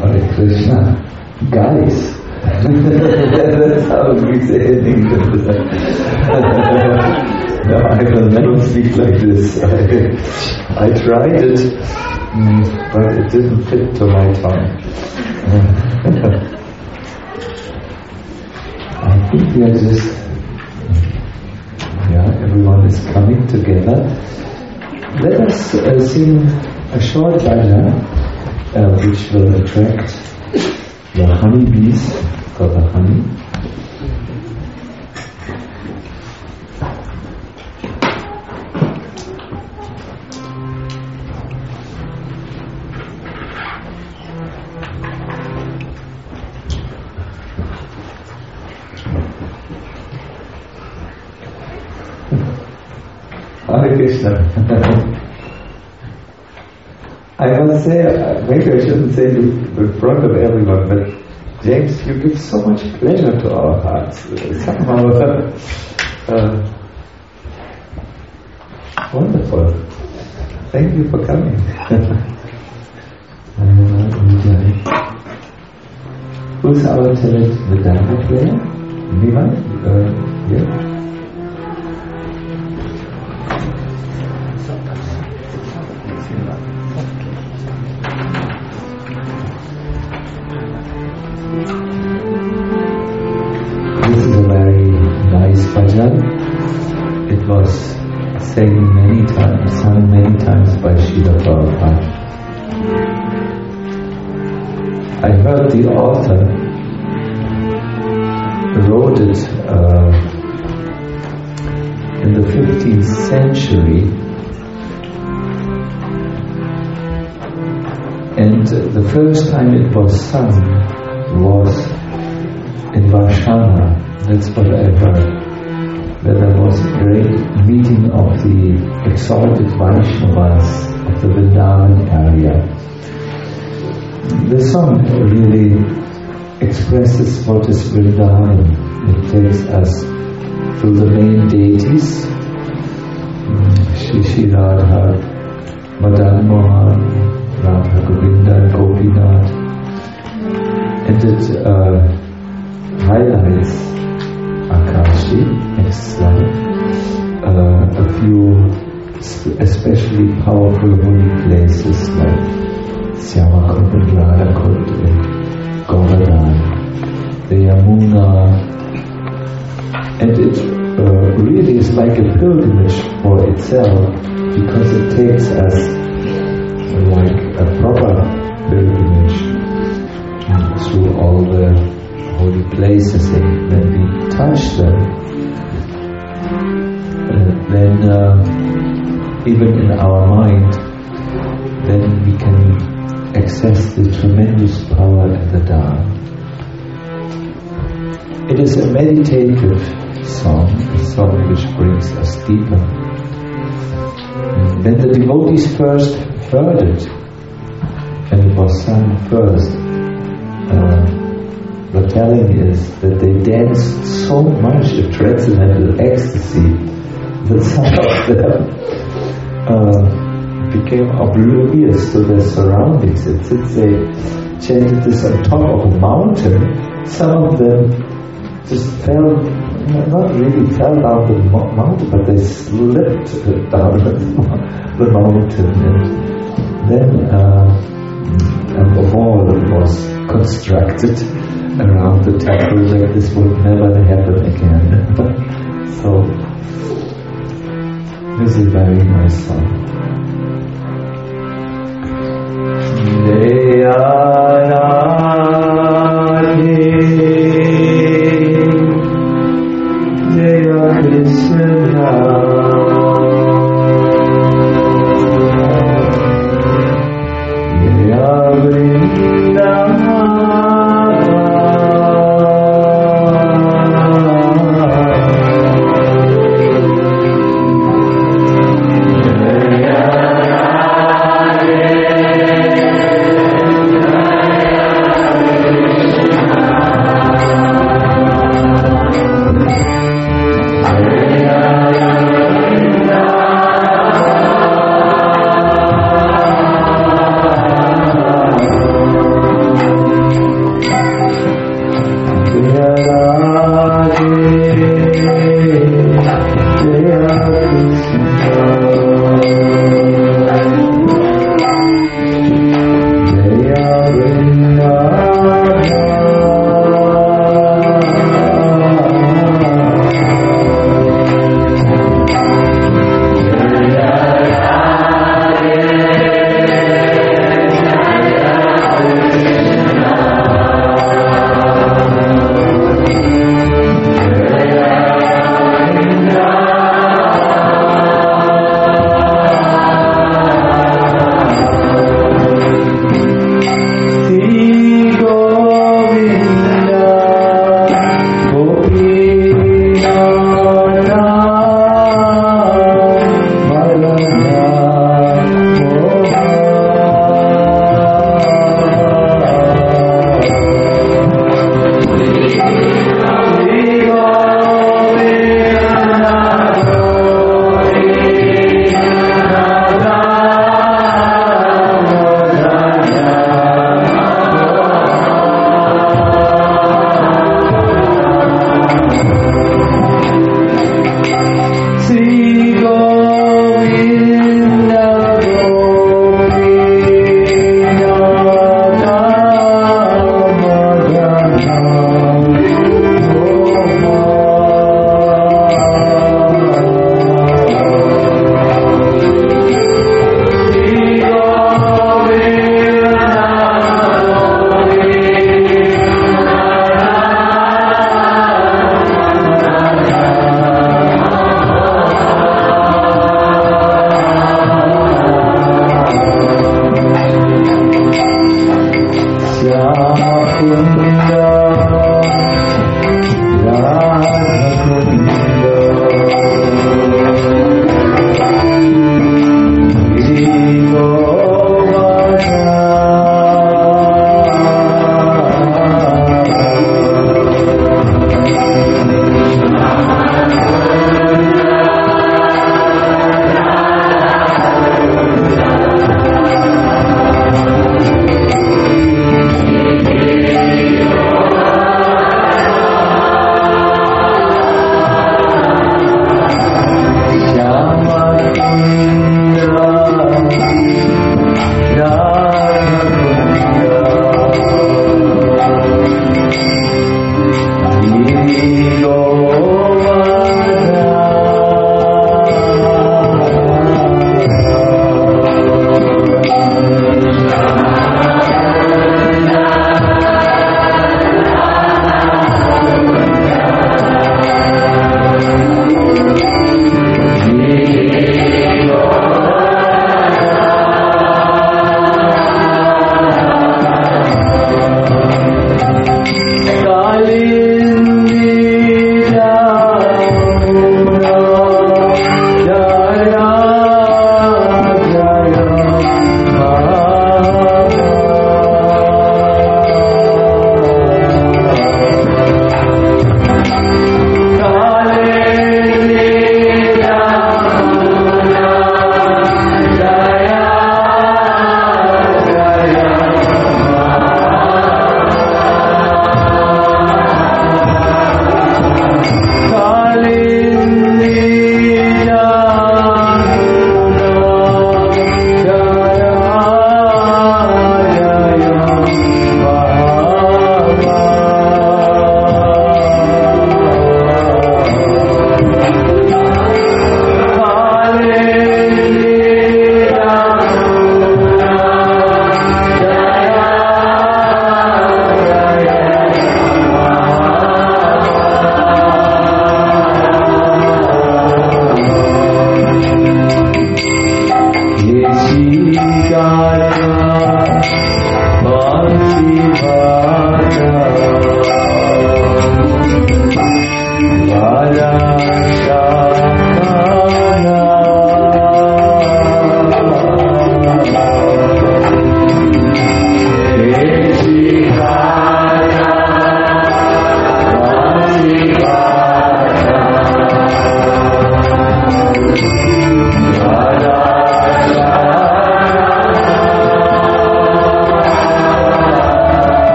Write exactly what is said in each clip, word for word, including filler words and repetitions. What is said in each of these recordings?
Hare Krishna, guys. That's how we say in English. No, I will never speak like this. I, I tried it, but it didn't fit to my tongue. I think we are just, yeah, everyone is coming together. Let us uh, sing a short bhajan, uh, which will attract the honeybees for the honey. Hare Krishna. I must say, maybe I shouldn't say this in front of everyone, but James, you give so much pleasure to our hearts. Somehow, uh, wonderful. Thank you for coming. Who's our talent Vedanta player? Anyone? Uh, yeah. This is a very nice bhajan. It was sang many times, sung many times by Srila Prabhupada. I heard the author wrote it uh, in the fifteenth century, and the first time it was sung was in Varshana. That's what I heard, where there was a great meeting of the exalted Vaishnavas of the Vrindavan area. The song really expresses what is Vrindavan. It takes us through the main deities, Shri Shri Radha, Madan Mohan, Radha Govinda, Gopinath, and it uh, highlights Akashi, next slide, uh, a few especially powerful holy places like Syamakund and Radhakund and Govardhan, the Yamuna, and it uh, really is like a pilgrimage for itself, because it takes us like a proper pilgrimage through all the holy places, and when we touch them, uh, then uh, even in our mind, then we can access the tremendous power in the Dharma. It is a meditative song, a song which brings us deeper. When the devotees first heard it, and it was sung first, uh, the telling is that they danced so much in transcendental ecstasy that some of them uh, became oblivious to their surroundings. And since they chanted this on top of a mountain, some of them just fell, not really fell down the mo- mountain, but they slipped down the, the mountain. And then, uh, and the wall was constructed around the temple like this would never happen again. So, this is a very nice song. Jaya Krishna, Jaya Vrindavan. Radha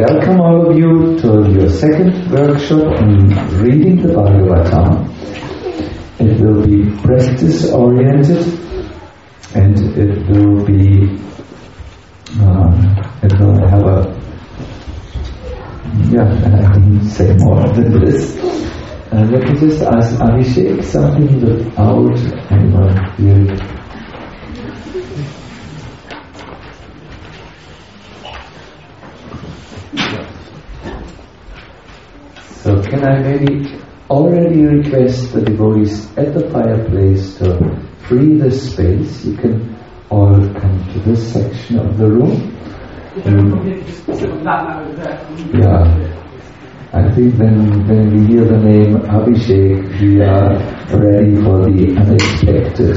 welcome all of you to your second workshop on reading the Bhagavatam. It will be practice-oriented and it will be, uh, it will have a, yeah, I can say more than this. Uh, let me just ask Abhishek something without anyone here. So can I maybe already request the devotees at the fireplace to free the space? You can all come to this section of the room. Um, yeah, I think when, when we hear the name Abhishek, we are ready for the unexpected.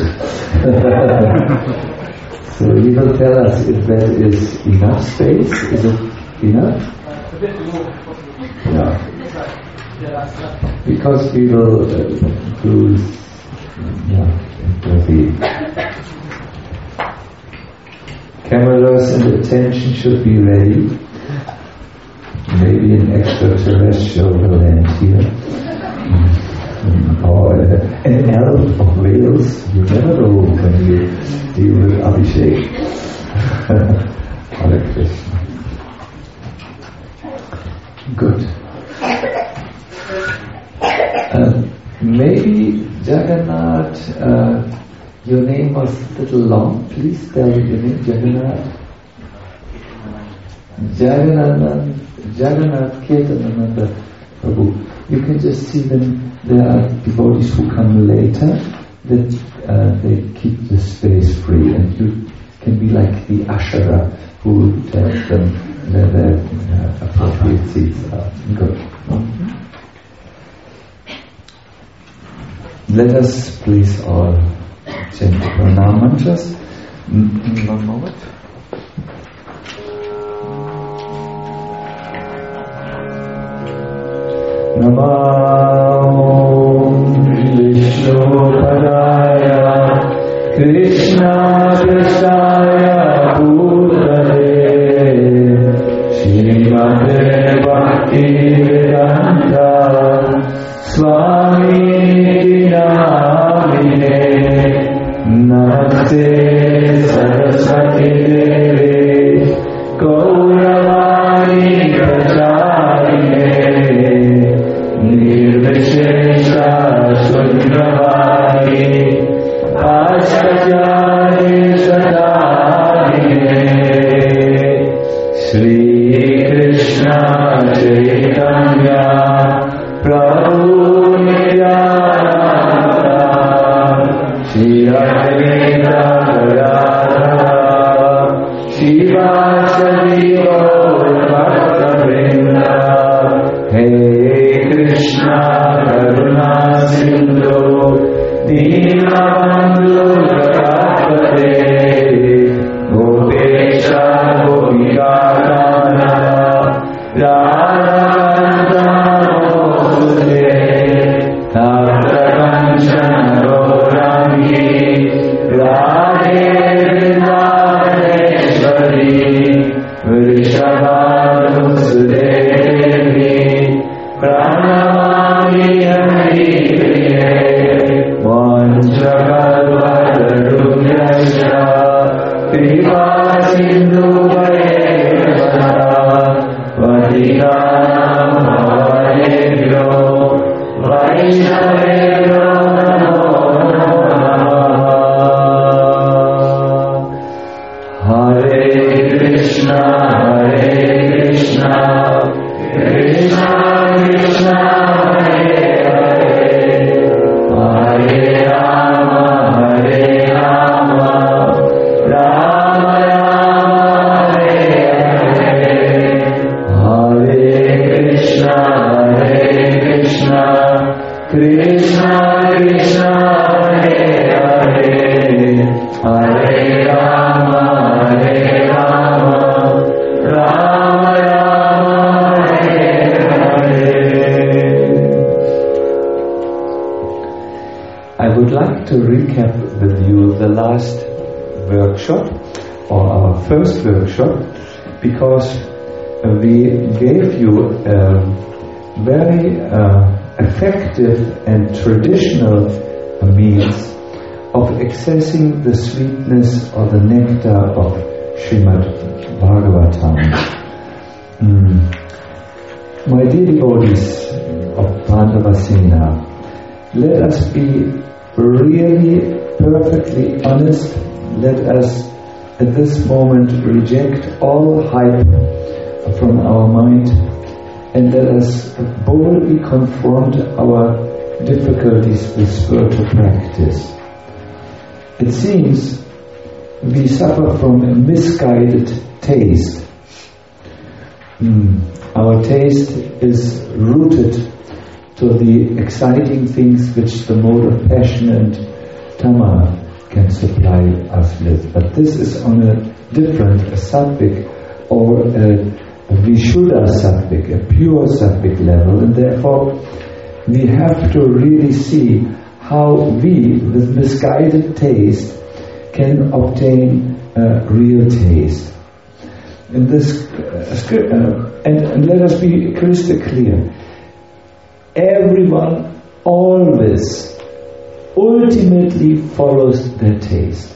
So you will tell us if that is enough space. Is it enough? Yeah. Because we will uh, do, yeah, it will be. Cameras and attention should be ready. Maybe an extraterrestrial will land here. Or uh, an elf of Wales. You never know when you deal with Abhishek. Hare Krishna. Good. Uh, maybe Jagannath, uh, your name was a little long. Please spell your name, Jagannath. Jagannath, Jagannath Ketananda Prabhu. You can just see them. There are devotees who come later that uh, they keep the space free, and you can be like the ushera who tells them where their uh, appropriate seats are. Good. Mm-hmm. Let us please all chant the pranam mantras. Mm-hmm. One moment. Namo Vishnu Padaya Krishna Krishaya Bhutale Srimate Bhakti Vedanta Swami Namine Namaste Saraswati Devi Gauravani Pracharine Nirvishesha Sundravani Ashtajani Sadhane Shri Krishna Chaitanya Prabhu Nityananda Shri Advaita Gadadhara Shivasadi Gaur-Bhakta-vrinda Hey Krishna Karuna Sindhu Deenabandhu Jagapate Gopesha Gopika Kana Radha Namaste Tatra Kanchana Gaurangi Radhe Vrindavaneshwari Vrishabhanusudevi Pranamami Haripriye Vanchakalpadadubhyasya Kripa Sindhuvayevana Vatikanam Bhavanebhyo Vaishnavebhyo Namo Namaha Hare Krishna Hare Krishna Krishna Krishna Hare Hare Hare Rama Hare Rama Rama Rama Hare Hare Hare Krishna Hare Krishna Krishna Krishna Hare Hare Hare Rama Hare Rama Rama Rama Hare Hare. I would like to recap with you the last workshop, or our first workshop, because uh, we gave you a very uh, effective and traditional uh, means of accessing the sweetness or the nectar of Srimad Bhagavatam. Mm. My dear devotees of Pandavasena, let us be really perfectly honest. Let us at this moment reject all hype from our mind and let us boldly confront our difficulties with spiritual practice. It seems we suffer from a misguided taste. Mm. Our taste is rooted to the exciting things which the mode of passion and Tama can supply us with. But this is on a different a sattvic or a, a Vishuddha sattvic, a pure sattvic level, and therefore we have to really see how we, with misguided taste, can obtain uh, real taste. In this, uh, uh, and, and let us be crystal clear. Everyone always ultimately follows their taste.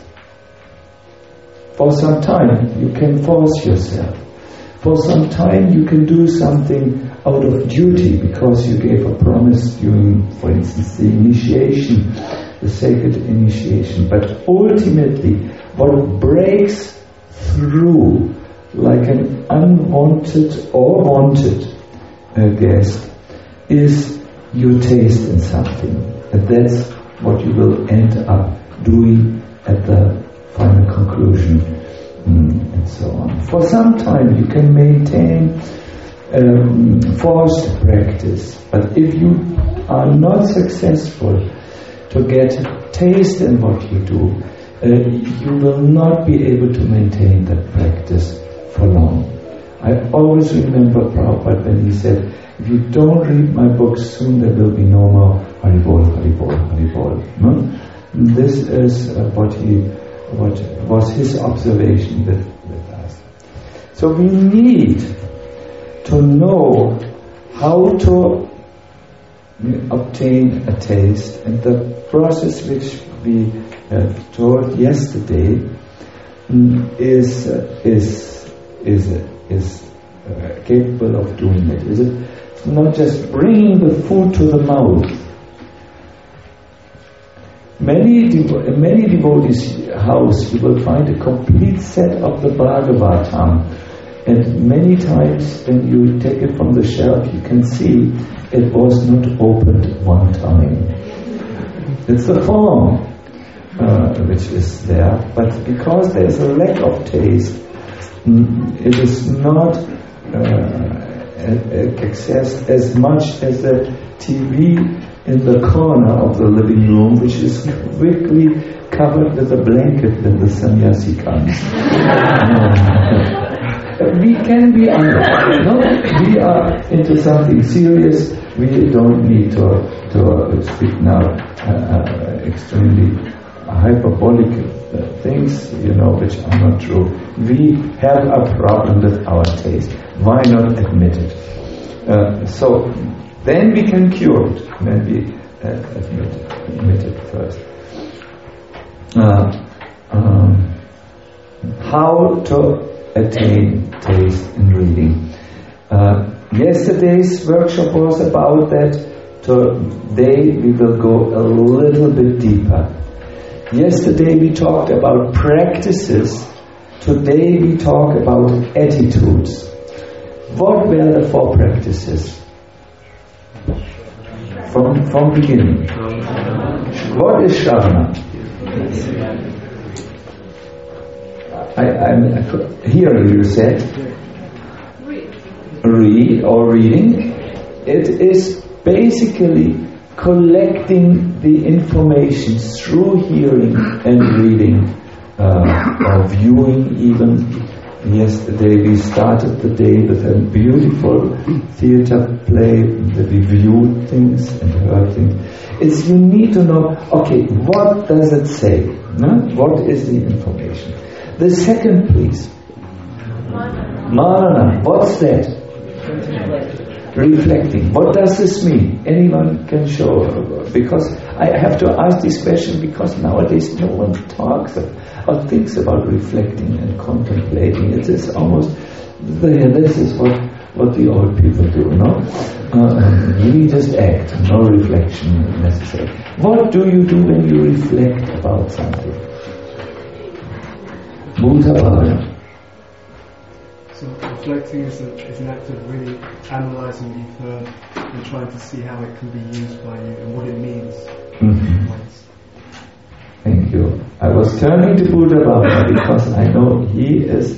For some time you can force yourself. For some time you can do something out of duty because you gave a promise during, for instance, the initiation, the sacred initiation. But ultimately what breaks through like an unwanted or wanted uh, guest is your taste in something. And that's what you will end up doing at the final conclusion, mm, and so on. For some time you can maintain um, forced practice, but if you are not successful to get taste in what you do, uh, you will not be able to maintain that practice for long. I always remember Prabhupada when he said, if you don't read my books, soon there will be no more Haribol, Haribol, Haribol. No? This is uh, what he, what was his observation with, with us. So we need to know how to obtain a taste, and the process which we uh, told yesterday um, is uh, is is is uh, capable of doing it. Is it? Not just bringing the food to the mouth. Many devo- in many devotees' house you will find a complete set of the Bhagavatam, and many times when you take it from the shelf you can see it was not opened one time. It's the form uh, which is there, but because there is a lack of taste, mm, it is not uh, accessed as much as the T V in the corner of the living room, which is quickly covered with a blanket when the sannyasi comes. We can be honest. No? We are into something serious. We don't need to, to speak now uh, uh, extremely hyperbolic uh, things, you know, which are not true. We have a problem with our taste. Why not admit it? Uh, so then we can cure it when we uh, admit, it, admit it first. Uh, um, how to attain taste in reading. Uh, yesterday's workshop was about that. Today we will go a little bit deeper. Yesterday we talked about practices. Today we talk about attitudes. What were the four practices? From from beginning. What is Shravana? I, I here you said read or reading. It is basically collecting the information through hearing and reading, uh, or viewing even. Yesterday we started the day with a beautiful theater play that we viewed things and heard things. It's you need to know, okay, what does it say? No? What is the information? The second, please. Manana. What's that? Reflecting. What does this mean? Anyone can show. Because I have to ask this question because nowadays no one talks or thinks about reflecting and contemplating. It is almost, this is what, what the old people do, no? Uh, we just act, no reflection necessary. What do you do when you reflect about something? Bhuta Bhavana. So reflecting is, a, is an act of really analysing the third and trying to see how it can be used by you and what it means. Mm-hmm. Thank you. I was turning to Buddha Bhavana because I know he is,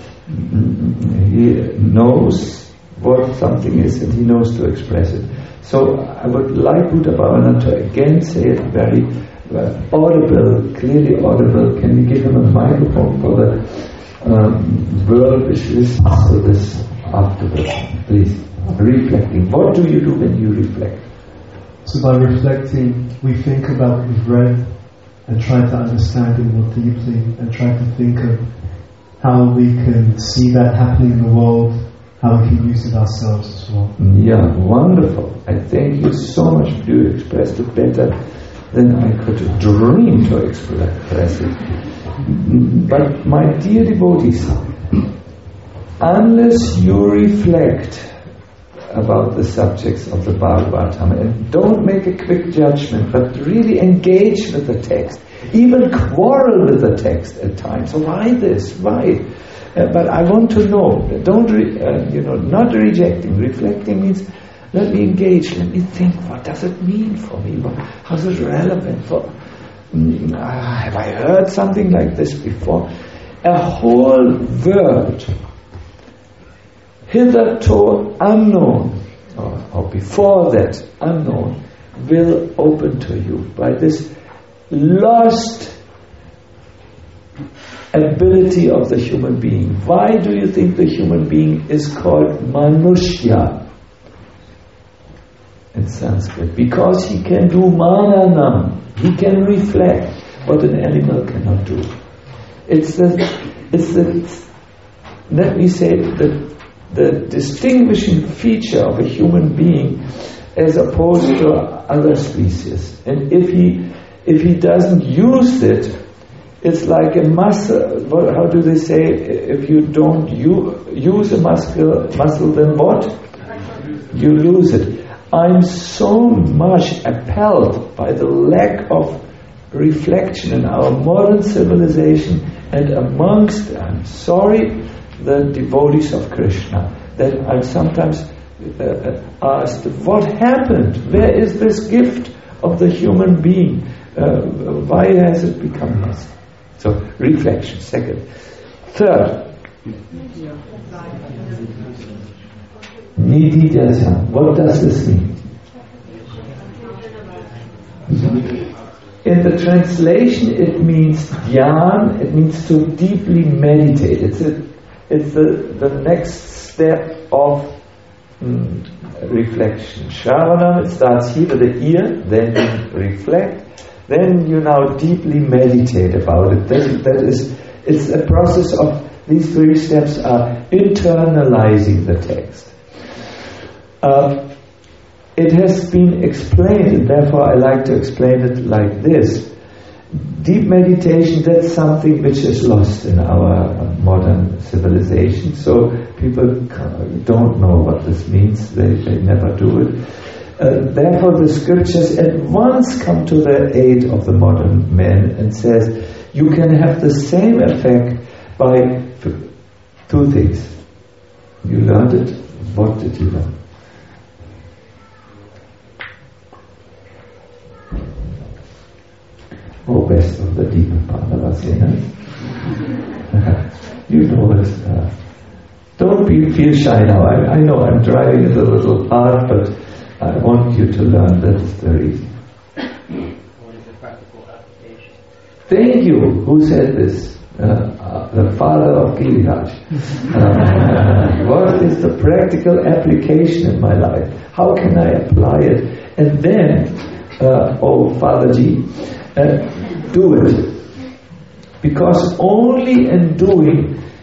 he knows what something is and he knows to express it. So I would like Buddha Bhavana to again say it very uh, audible, clearly audible. Can we give him a microphone for the Um, world which listens to this afterwards, please. Reflecting. What do you do when you reflect? So by reflecting, we think about what we've read and try to understand it more deeply and try to think of how we can see that happening in the world, how we can use it ourselves as well. Yeah, wonderful. I thank you so much. You expressed it better than I could dream to express it. But my dear devotees, unless you reflect about the subjects of the Bhagavatam and don't make a quick judgment, but really engage with the text, even quarrel with the text at times. Why this? Why? Uh, but I want to know. Don't re, uh, you know? Not rejecting. Reflecting means let me engage. Let me think. What does it mean for me? How is it relevant for? Mm, uh, have I heard something like this before? A whole world, hitherto unknown, or, or before that unknown, will open to you by this lost ability of the human being. Why do you think the human being is called Manushya in Sanskrit? Because he can do mananam. He can reflect what an animal cannot do. It's the, it's the, let me say, the, the distinguishing feature of a human being as opposed to other species. And if he, if he doesn't use it, it's like a muscle. What, how do they say? If you don't u- use a muscle, muscle, then what? You lose it. I'm so much appalled by the lack of reflection in our modern civilization and amongst, I'm sorry, the devotees of Krishna, that I'm sometimes uh, asked, what happened? Where is this gift of the human being? Uh, why has it become lost? So, reflection, second. Third, Nidhi Dasya. What does this mean? In the translation, it means dhyan, it means to deeply meditate. It's a, it's the, the next step of mm, reflection. Shravana, it starts here with the ear, then you reflect, then you now deeply meditate about it. That, that is, it's a process of, these three steps are internalizing the text. Uh, it has been explained, and therefore I like to explain it like this. Deep meditation, that's something which is lost in our modern civilization. So people don't know what this means, they, they never do it. Uh, therefore the scriptures at once come to the aid of the modern man and says, you can have the same effect by two things. You learned it, what did you learn? Oh, best of the deeper Pandavasena. You know it. Uh, don't be, feel shy now. I, I know I'm driving it a little hard, but I want you to learn. That's the reason. What is the practical application? Thank you. Who said this? Uh, uh, the father of Giriraj. Uh, what is the practical application in my life? How can I apply it? And then, uh, oh Father Ji, uh, do it. Because only in doing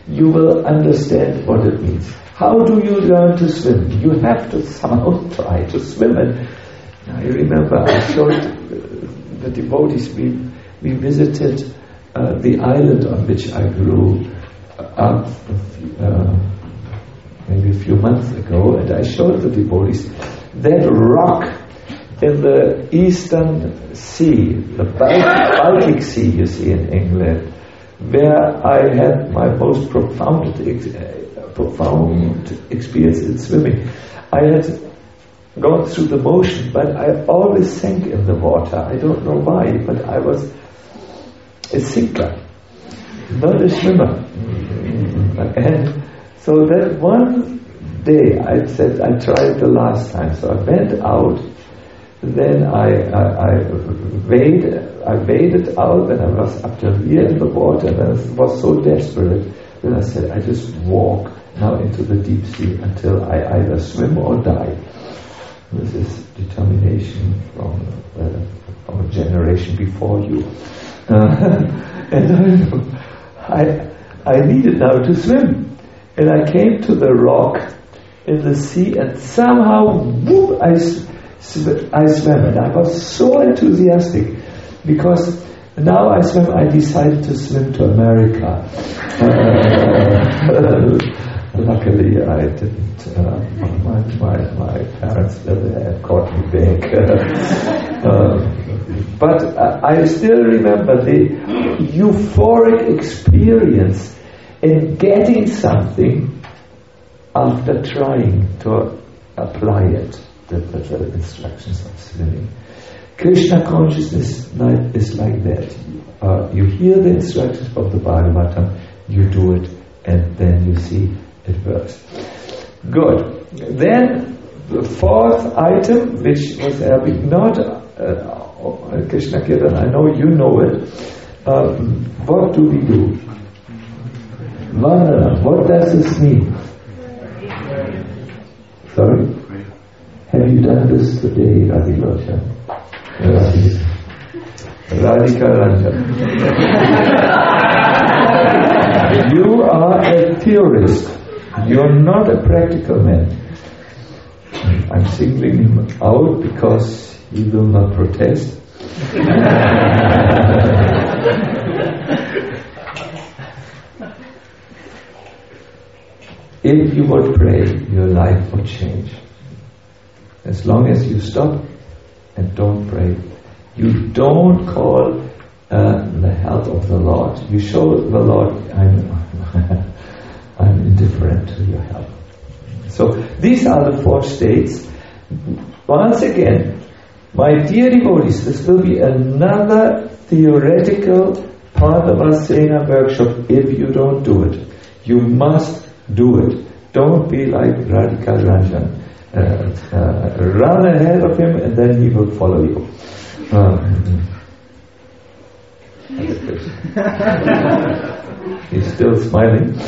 you will understand what it means. How do you learn to swim? You have to somehow try to swim. And I remember I showed the devotees, we, we visited uh, the island on which I grew up uh, maybe a few months ago, and I showed the devotees that rock in the Eastern Sea, the Baltic, Baltic Sea, you see, in England, where I had my most profound, uh, profound experience in swimming. I had gone through the motion, but I always sank in the water. I don't know why, but I was a sinker, not a swimmer. And so that one day I said, I tried the last time, so I went out. Then I, I, I waded, I waded out, and I was up to here in the water, and I was so desperate that I said, I just walk now into the deep sea until I either swim or die. This is determination from, uh, from a generation before you. Uh, and I, I needed now to swim, and I came to the rock in the sea, and somehow, whoop, I. I swam, and I was so enthusiastic because now I swim. I decided to swim to America. Uh, luckily, I didn't. Uh, my, my my parents had caught me back. uh, but uh, I still remember the euphoric experience in getting something after trying to apply it. The, the, the instructions of swimming. Krishna consciousness is like that. Uh, you hear the instructions of the Bhagavatam, you do it, and then you see it works. Good. Then the fourth item, which was uh, not uh, Krishna Kirtan, I know you know it. Um, what do we do? Vandana. What does this mean? Sorry? Have you done this today, Radhika? Radhika Ranjan. You are a theorist. You're not a practical man. I'm singling him out because he will not protest. If you would pray, your life would change. As long as you stop and don't pray, you don't call uh, the help of the Lord. You show the Lord, I'm, I'm indifferent to your help. So these are the four states. Once again, my dear devotees, this will be another theoretical Padavasena workshop if you don't do it. You must do it. Don't be like Radhika Ranjan. Uh, uh, run ahead of him, and then he will follow you. Um, he's still smiling.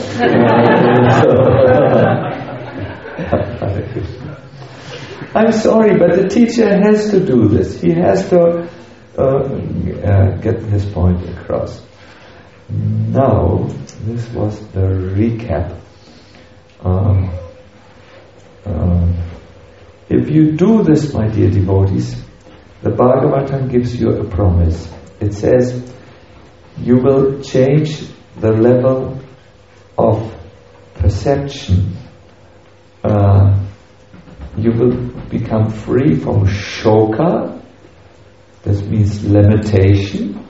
I'm sorry, but the teacher has to do this. He has to uh, uh, get his point across. Now, this was the recap. Um, um, If you do this, my dear devotees, the Bhagavatam gives you a promise. It says, you will change the level of perception. Uh, you will become free from shoka, this means limitation.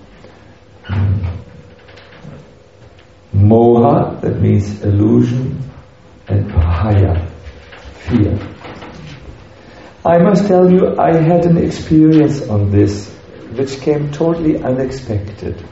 Moha, that means illusion, and bhaya, fear. I must tell you, I had an experience on this which came totally unexpected.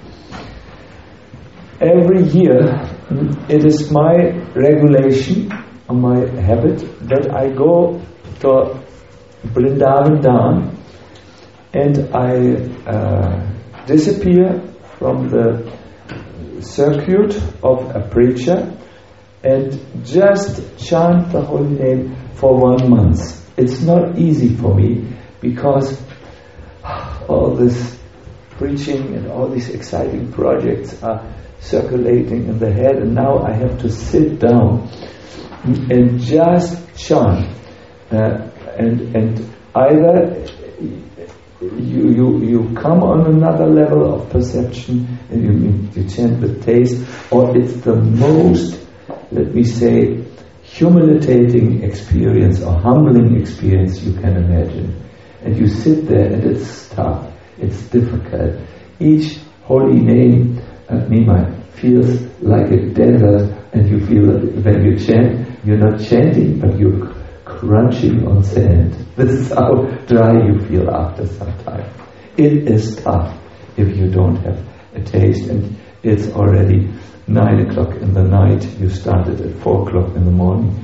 Every year, it is my regulation, or my habit, that I go to Vrindavan Dham and I uh, disappear from the circuit of a preacher and just chant the holy name for one month. It's not easy for me because all this preaching and all these exciting projects are circulating in the head, and now I have to sit down and just chant. Uh, and and either you, you you come on another level of perception and you, you chant with taste, or it's the most, let me say, humiliating experience or humbling experience you can imagine. And you sit there and it's tough, it's difficult. Each holy name, uh, Nima, feels like a desert, and you feel that when you chant, you're not chanting, but you're crunching on sand. This is how dry you feel after some time. It is tough if you don't have a taste, and it's already nine o'clock in the night. You started at four o'clock in the morning.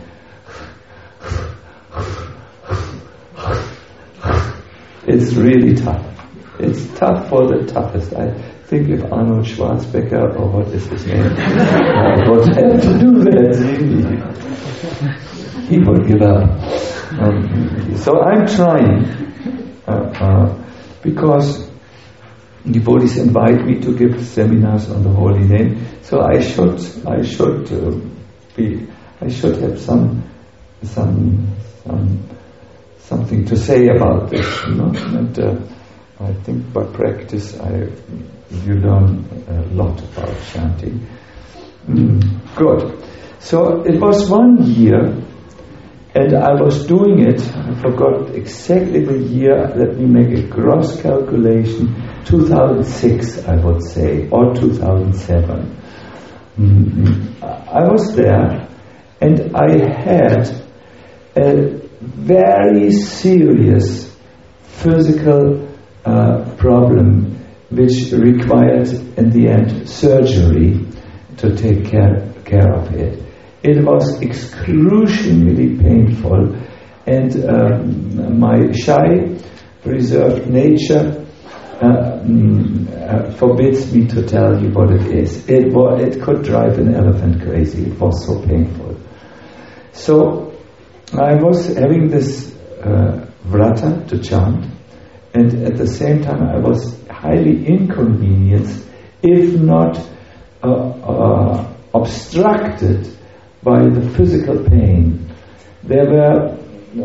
It's really tough. It's tough for the toughest. I think if Arnold Schwarzenegger, or what is his name, uh, would have to do that, he would give up. Um, so I'm trying, uh, uh, because devotees invite me to give seminars on the holy name. So I should, I should uh, be, I should have some, some, some, something to say about this, you know. And uh, I think by practice, I, you learn a lot about chanting. Mm, good. So it was one year, and I was doing it. I forgot exactly the year. Let me make a gross calculation. two thousand six, I would say, or two thousand seven. Mm-hmm. I was there, and I had a very serious physical uh, problem, which required, in the end, surgery to take care care of it. It was excruciatingly painful, and um, my shy, reserved nature uh, mm, uh, forbids me to tell you what it is. It was, it could drive an elephant crazy. It was so painful. So I was having this uh, vrata to chant, and at the same time I was highly inconvenienced, if not uh, uh, obstructed by the physical pain. There were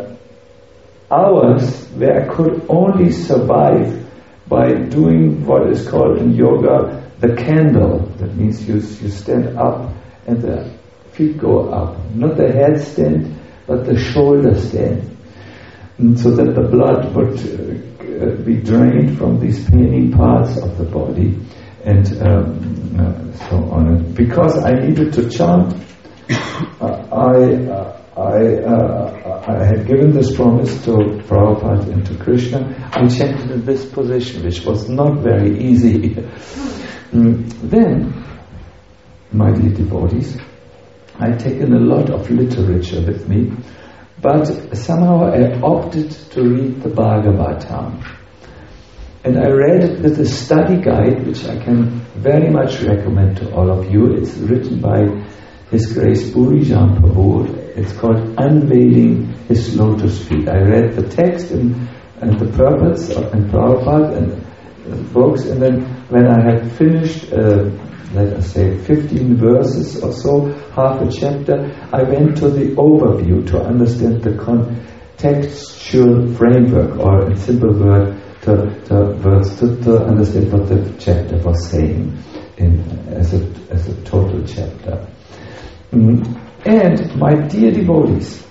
hours where I could only survive by doing what is called in yoga the candle. That means you, you stand up and the feet go up. Not the headstand, but the shoulder stand. And so that the blood would uh, be drained from these paining parts of the body, and um, uh, so on. Because I needed to chant, uh, I, uh, I, uh, I had given this promise to Prabhupada and to Krishna. I chanted in this position, which was not very easy. mm. Then, my dear devotees, I'd taken a lot of literature with me, but somehow I opted to read the Bhagavatam. And I read it with a study guide, which I can very much recommend to all of you. It's written by His Grace Burijan Prabhu. It's called Unveiling His Lotus Feet. I read the text and, and the purpose of, and Prabhupada and uh, books, and then when I had finished, uh, let us say, fifteen verses or so, half a chapter, I went to the overview to understand the contextual framework, or in simple word, to, to, words, to, to understand what the chapter was saying in, as, a, as a total chapter. Mm. And my dear devotees,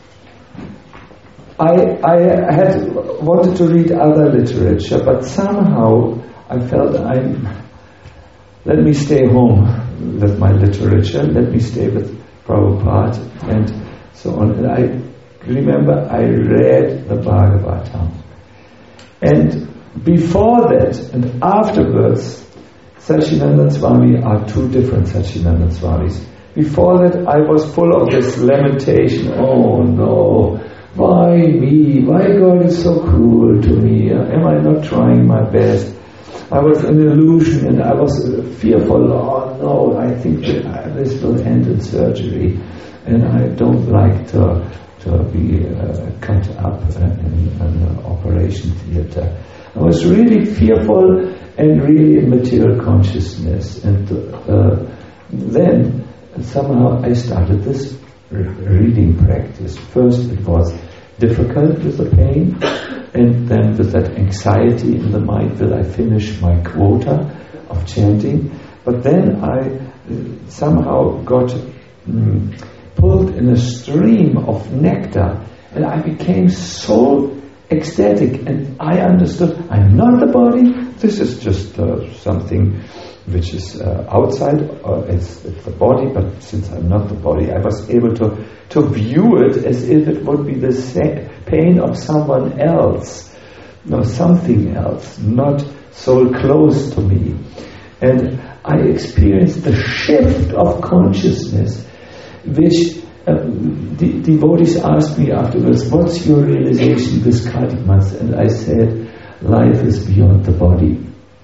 I, I had wanted to read other literature, but somehow I felt I'm, let me stay home with my literature, let me stay with Prabhupada, and so on. And I remember I read the Bhagavatam. And before that and afterwards, Satchidananda Swami are two different Satchidananda Swamis. Before that, I was full of this lamentation. Oh no, why me? Why God is so cruel to me? Am I not trying my best? I was an illusion, and I was fearful. Oh no, I think that this will end in surgery, and I don't like to to be uh, cut up in an operation theater. I was really fearful and really in material consciousness, and uh, then somehow I started this r- reading practice. First it was difficult with the pain, and then with that anxiety in the mind, will I finish my quota of chanting? But then I uh, somehow got mm, pulled in a stream of nectar, and I became so ecstatic, and I understood I'm not the body, this is just uh, something which is uh, outside, or it's, it's the body, but since I'm not the body, I was able to, to view it as if it would be the sa- pain of someone else, no, something else, not so close to me. And I experienced the shift of consciousness, which uh, the devotees asked me afterwards, what's your realization this Kartik month? And I said, life is beyond the body.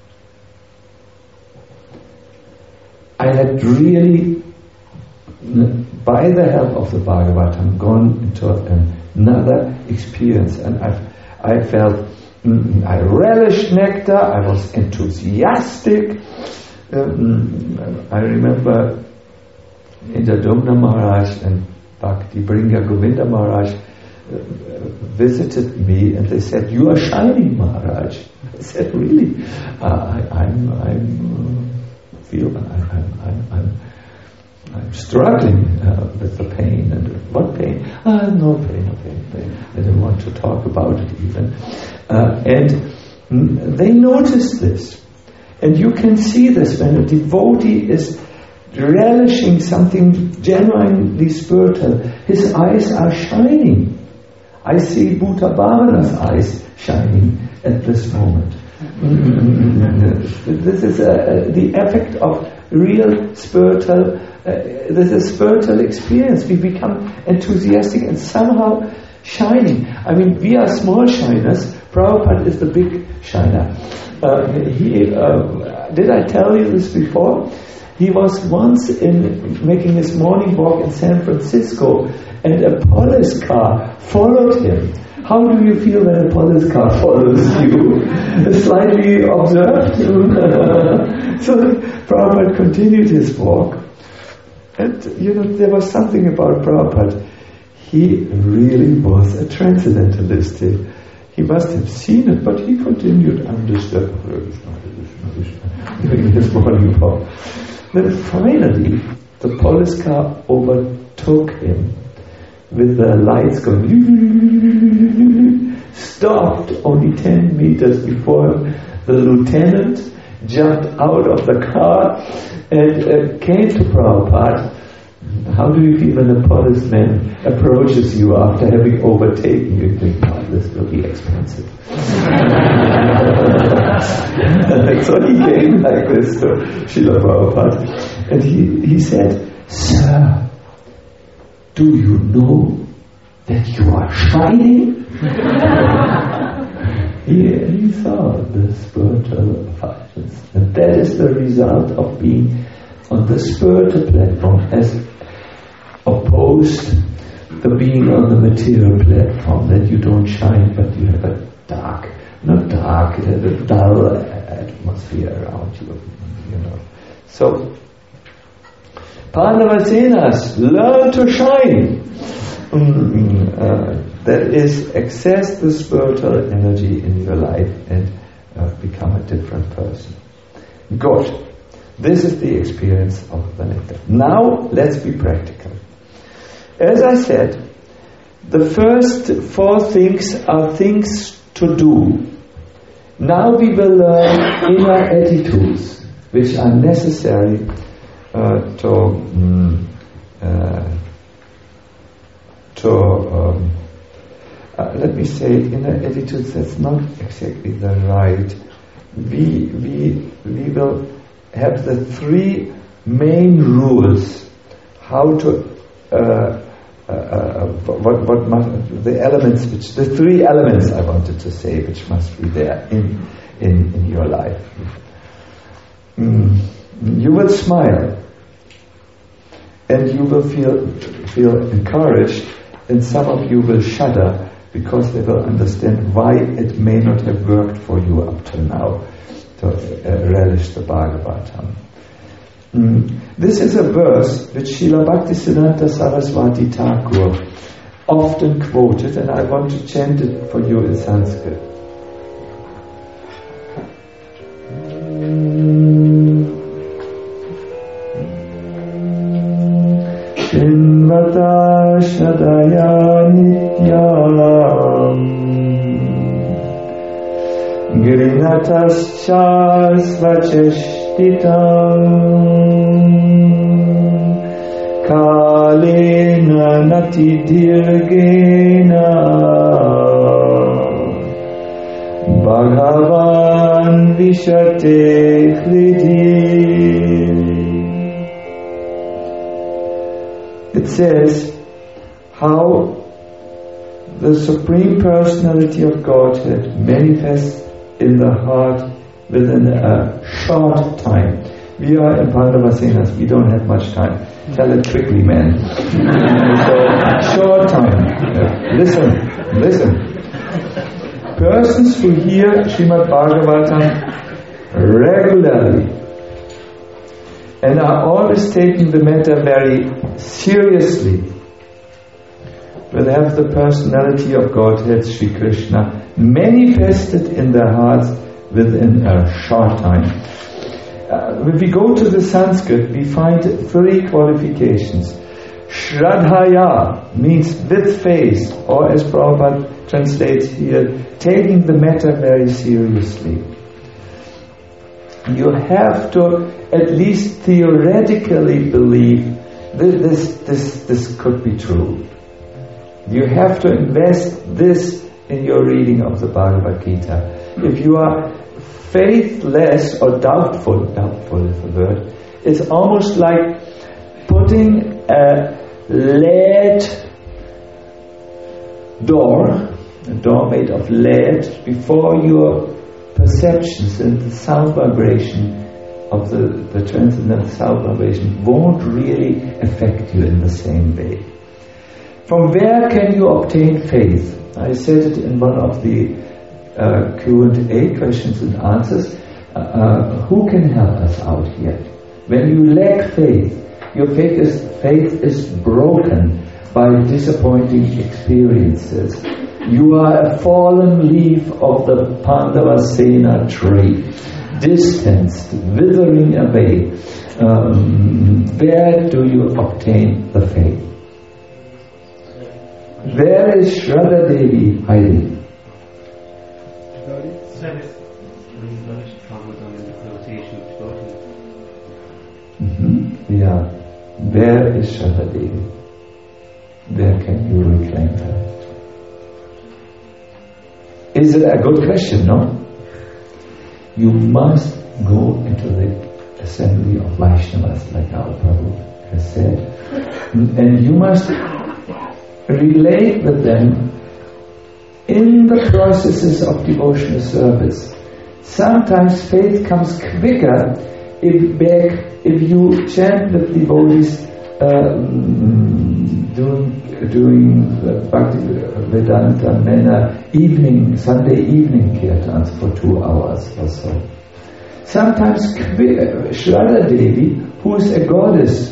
I had really, by the help of the Bhagavatam, gone into another experience, and I, I felt, mm, I relished nectar, I was enthusiastic. Um, I remember Indradumna Maharaj and Bhakti Bringa Govinda Maharaj uh, visited me, and they said, "You are shining, Maharaj." I said, "Really? Uh, I, I'm, I'm." Uh, Feel I'm, I'm, I'm, I'm, I'm struggling uh, with the pain. And what pain? Ah, no pain, no pain, pain. I don't want to talk about it even. Uh, and mm, they noticed this. And you can see this when a devotee is relishing something genuinely spiritual. His eyes are shining. I see Bhuta Bhavana's eyes shining at this moment. This is uh, the effect of real spiritual, uh, this is spiritual experience. We become enthusiastic and somehow shining. I mean, we are small shiners. Prabhupada is the big shiner. Uh, he, uh, did I tell you this before? He was once in making his morning walk in San Francisco, and a police car followed him. How do you feel when a police car follows you? Slightly observed. So Prabhupada continued his walk. And, you know, there was something about Prabhupada. He really was a transcendentalist. He, he must have seen it, but he continued undisturbed doing his morning walk. Then finally, the police car overtook him, with the lights going, stopped only ten meters before him. The lieutenant jumped out of the car and uh, came to Prabhupada. How do you feel when a policeman approaches you after having overtaken you? You think, oh, this will be expensive. So he came like this to Srila Prabhupada, and he, he said, "Sir, do you know that you are shining?" he, he saw the spiritual effulgence, and that is the result of being on the spiritual platform as opposed to being on the material platform, that you don't shine but you have a dark, not dark, a dull atmosphere around you, you know. So Pandavasenas, learn to shine. Mm, uh, that is, access the spiritual energy in your life and uh, become a different person. Good. This is the experience of the nectar. Now, let's be practical. As I said, the first four things are things to do. Now we will learn inner attitudes, which are necessary Uh, to um, uh, to um, uh, let me say, inner attitudes, that's not exactly the right. We we we will have the three main rules how to uh, uh, uh, what what must, the elements which the three elements I wanted to say which must be there in in in your life. Mm. You will smile. And you will feel feel encouraged, and some of you will shudder because they will understand why it may not have worked for you up till now to uh, relish the Bhagavatam. Mm. This is a verse which Srila Bhaktisiddhanta Saraswati Thakur often quoted, and I want to chant it for you in Sanskrit. Shinvata Shadaya Nityam Girinatascha Svacheshtitam Kalena Nati Dirgena Bhagavan Vishate Hridi. It says how the Supreme Personality of Godhead manifests in the heart within a short time. We are in Pandavasenas, we don't have much time. Tell it quickly, man. So, short time. Uh, listen, listen. Persons who hear Srimad Bhagavatam regularly and are always taking the matter very seriously will have the personality of Godhead, Sri Krishna, manifested in their hearts within a short time. Uh, if we go to the Sanskrit, we find three qualifications. Shraddhaya means with faith, or as Prabhupada translates here, taking the matter very seriously. You have to at least theoretically believe that this, this, this could be true. You have to invest this in your reading of the Bhagavad Gita. If you are faithless or doubtful, doubtful is the word, it's almost like putting a lead door, a door made of lead, before your perceptions, and the sound vibration of the, the transcendental sound vibration won't really affect you in the same way. From where can you obtain faith? I said it in one of the uh, Q and A, questions and answers. Uh, uh, who can help us out here? When you lack faith, your faith is, faith is broken by disappointing experiences. You are a fallen leaf of the Pandavasena tree, distanced, withering away. Um, where do you obtain the faith? Where is Shraddha Devi hiding? Mm-hmm. Yeah. Where is Shraddha Devi? Where can you reclaim her? Is it a good question, no? You must go into the assembly of Vaishnavas, like our Prabhu has said, and you must relate with them in the processes of devotional service. Sometimes faith comes quicker if back if you chant with devotees uh, doing doing Bhakti Vedanta manner evening Sunday evening kirtans for two hours or so. Sometimes Shraddha Devi, who is a goddess,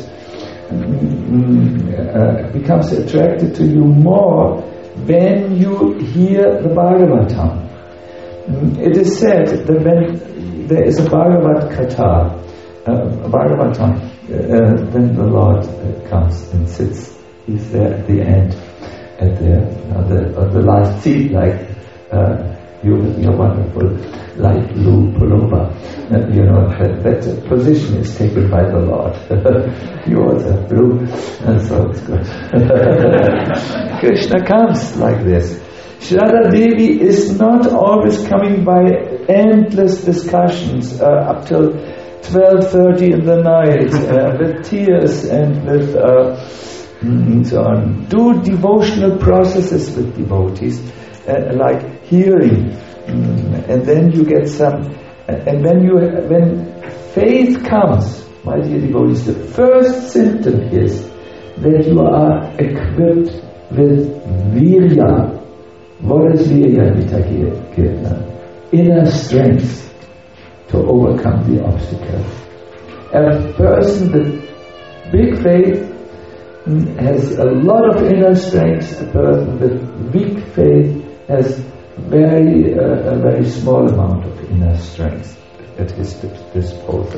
uh, becomes attracted to you more when you hear the Bhagavatam. It is said that when there is a Bhagavad Katha, uh, Bhagavatam, uh, then the Lord uh, comes and sits. He's there at the end, at the uh, the, uh, the last seat, like uh, you with your wonderful light blue pullover. Uh, you know that, that position is taken by the Lord. Yours are blue, and so it's good. Krishna comes like this. Shraddha Devi is not always coming by endless discussions uh, up till twelve thirty in the night uh, with tears and with uh, mm, so on. Do devotional processes with devotees, uh, like hearing, mm, and then you get some. Uh, and when you when faith comes, my dear devotees, the first symptom is that you are equipped with virya. What is virya, Gita Kirtan? Inner strength to overcome the obstacles. A person with big faith has a lot of inner strength. A person with weak faith has very uh, a very small amount of inner strength at his disposal.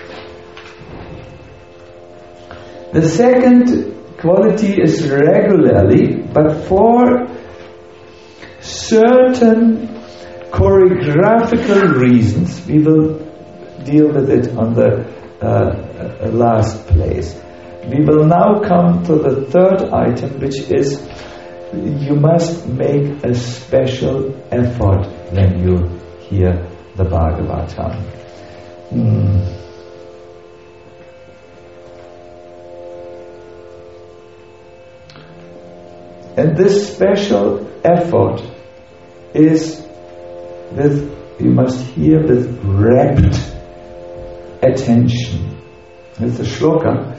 The second quality is regularly, but for certain choreographical reasons. We will deal with it on the uh, last place. We will now come to the third item, which is you must make a special effort when you hear the Bhagavatam. Hmm. And this special effort is with, you must hear with rapt attention. It's a shloka.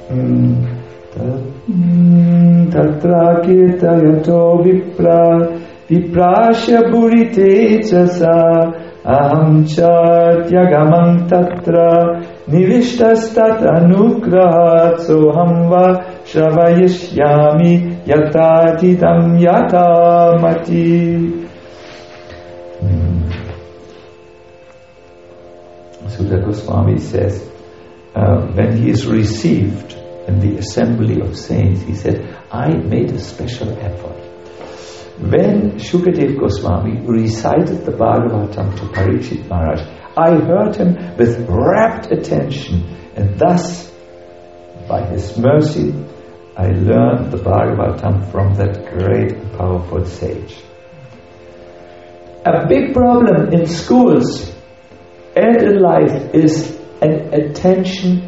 Tatra kirtayato vipra viprasya burite chasa aham cha tyagamam tatra nivishtastat anugrahat soham va shravayishyami yatadidam yatamati. Sutta Goswami says, uh, when he is received in the assembly of saints, he said, I made a special effort. When Shukadev Goswami recited the Bhagavatam to Parikshit Maharaj, I heard him with rapt attention, and thus, by his mercy, I learned the Bhagavatam from that great and powerful sage. A big problem in schools and in life is an attention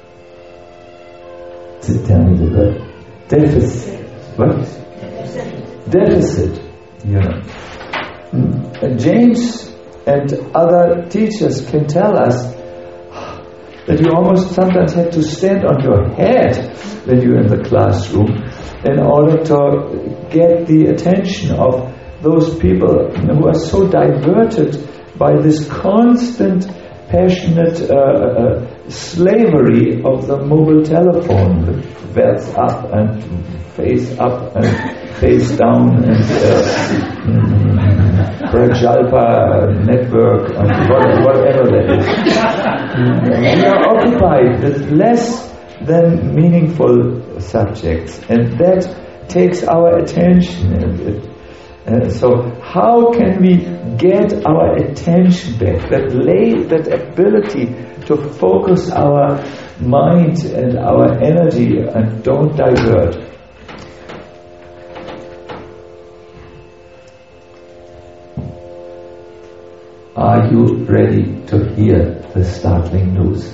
to tell me the word deficit. What? Deficit. You know. Mm. And James and other teachers can tell us that you almost sometimes have to stand on your head when you're in the classroom in order to get the attention of those people who are so diverted by this constant, passionate uh, uh, slavery of the mobile telephone, with face up and face up and face down and uh, mm, Prajalpa network and what, whatever that is. We are occupied with less than meaningful subjects, and that takes our attention. And it, Uh, so how can we get our attention back, that lay, that ability to focus our mind and our energy and don't divert? Are you ready to hear the startling news?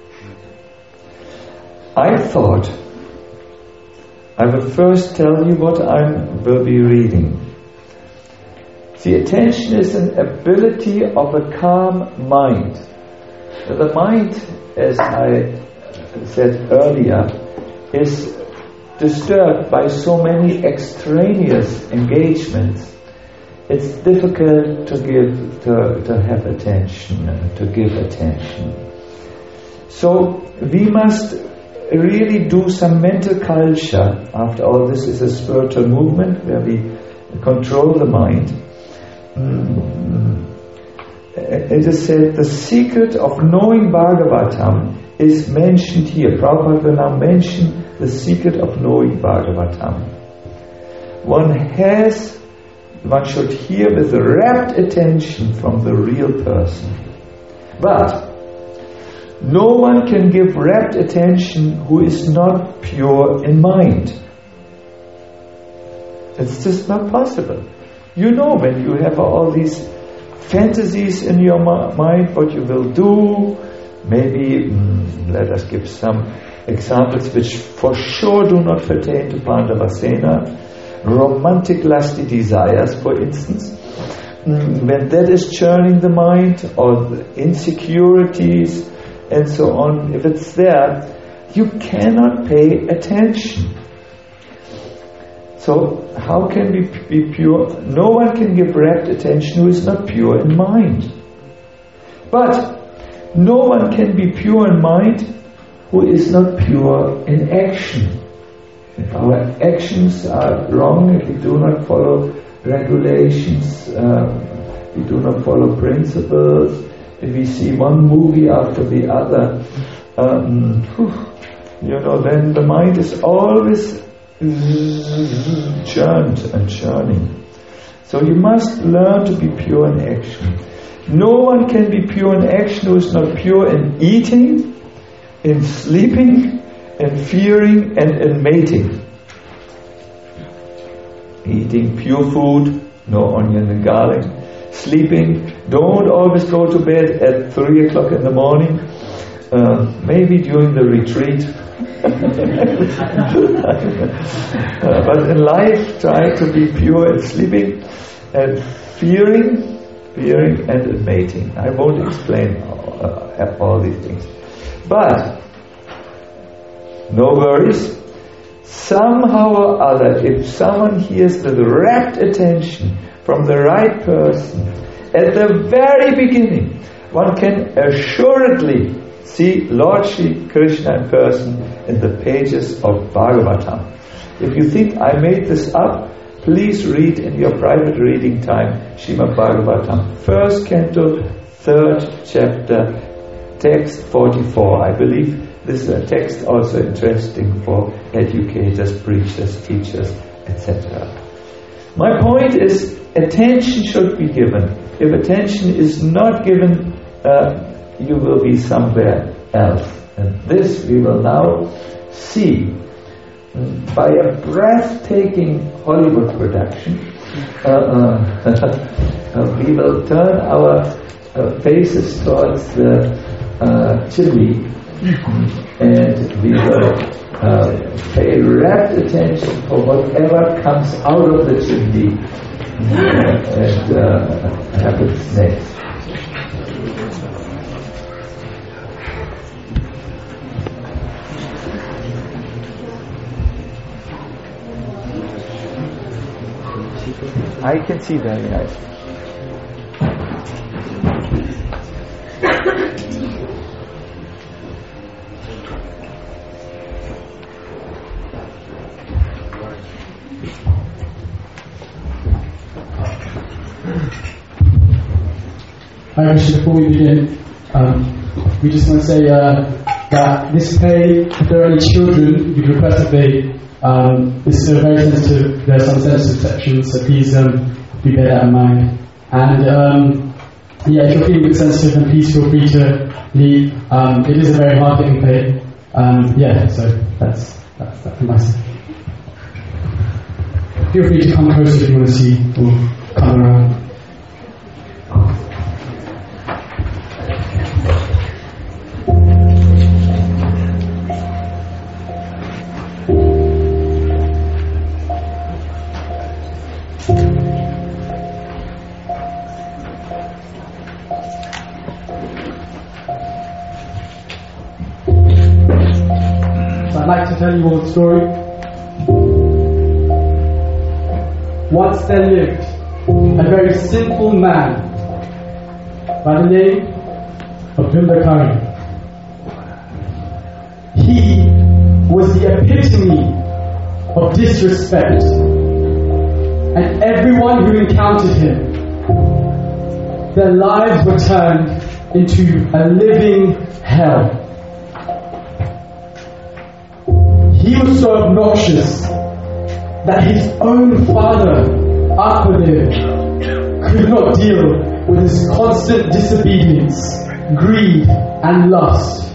I thought I will first tell you what I will be reading. The attention is an ability of a calm mind. The mind, as I said earlier, is disturbed by so many extraneous engagements. It's difficult to give, to, to have attention, to give attention. So we must really do some mental culture. After all, this is a spiritual movement where we control the mind. Mm. It is said the secret of knowing Bhagavatam is mentioned here. Prabhupada will now mention the secret of knowing Bhagavatam. One has, one should hear with rapt attention from the real person. But no one can give rapt attention who is not pure in mind. It's just not possible. You know, when you have all these fantasies in your mind, what you will do, maybe, mm, let us give some examples which for sure do not pertain to Pandavasena. Romantic lusty desires, for instance. Mm, when that is churning the mind, or the insecurities and so on, if it's there, you cannot pay attention. So, how can we be pure? No one can give rapt attention who is not pure in mind. But No one can be pure in mind who is not pure in action. If our actions are wrong, if we do not follow regulations, um, we do not follow principles, if we see one movie after the other, um, you know, then the mind is always churned and churning. So you must learn to be pure in action. No one can be pure in action who is not pure in eating, in sleeping, in fearing, and in mating. Eating pure food, no onion and garlic. Sleeping, don't always go to bed at three o'clock in the morning. Uh, maybe during the retreat. uh, but in life, try to be pure in sleeping and fearing, fearing and in mating. I won't explain all, uh, all these things. But, no worries. Somehow or other, if someone hears the rapt attention from the right person, at the very beginning, one can assuredly see Lord Shri Krishna in person in the pages of Bhagavatam. If you think I made this up, please read in your private reading time Srimad Bhagavatam, first canto, third chapter, text forty-four. I believe this is a text also interesting for educators, preachers, teachers, et cetera. My point is, attention should be given. If attention is not given, uh, you will be somewhere else. And this we will now see by a breathtaking Hollywood production. Uh, uh, we will turn our uh, faces towards the uh, chimney, and we will uh, pay rapt attention for whatever comes out of the chimney uh, and uh, happens next. I can see very nice. Hi, Krishna. Before we begin, um, we just want to say uh, that this play, if there are any children, we request that they, um, this is very sensitive, there are some sensitive sections, so please um, be bear that in mind. And um, yeah, if you're feeling a bit sensitive, then please feel free to leave. Um, it is a very hard hitting play. Um, yeah, so that's, that's, that's from my side. Feel free to come closer if you want to see, or come around. I'd like to tell you all a story. Once there lived a very simple man by the name of Bhimbakari. He was the epitome of disrespect, and everyone who encountered him, their lives were turned into a living hell. He was so obnoxious that his own father, Akbadev, could not deal with his constant disobedience, greed, and lust.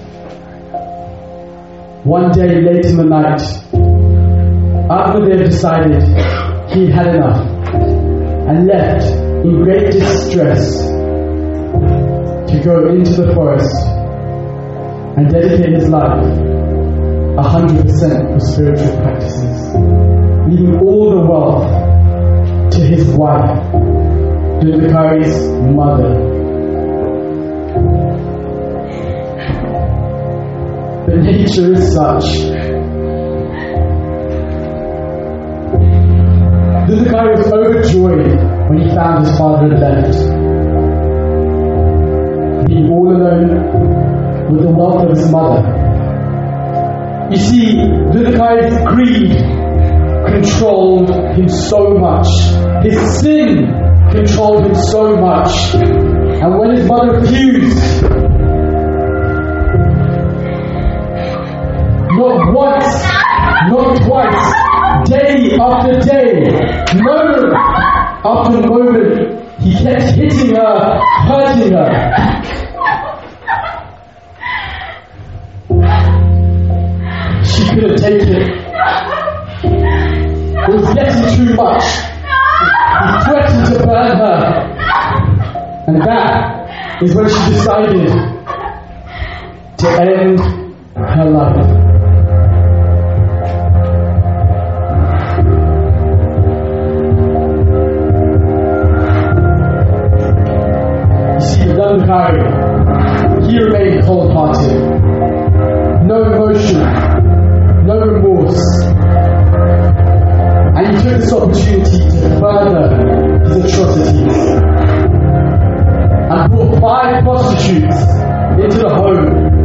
One day late in the night, Akbadev decided he had enough and left in great distress to go into the forest and dedicate his life one hundred percent for spiritual practices, leaving all the wealth to his wife, Bhimbakari's mother. But nature is such. Bhimbakari was overjoyed when he found his father had left. being all alone with the wealth of his mother. You see, Luddhakai's greed controlled him so much. His sin controlled him so much. And when his mother refused, not once, not twice, day after day, moment after moment, he kept hitting her, hurting her. She couldn't take it. It was getting too much. He threatened to burn her. And that is when she decided to end her life. You see, Luddhakai, he remained cold-hearted. No emotion, no remorse. And he took this opportunity to further his atrocities and brought five prostitutes into the home.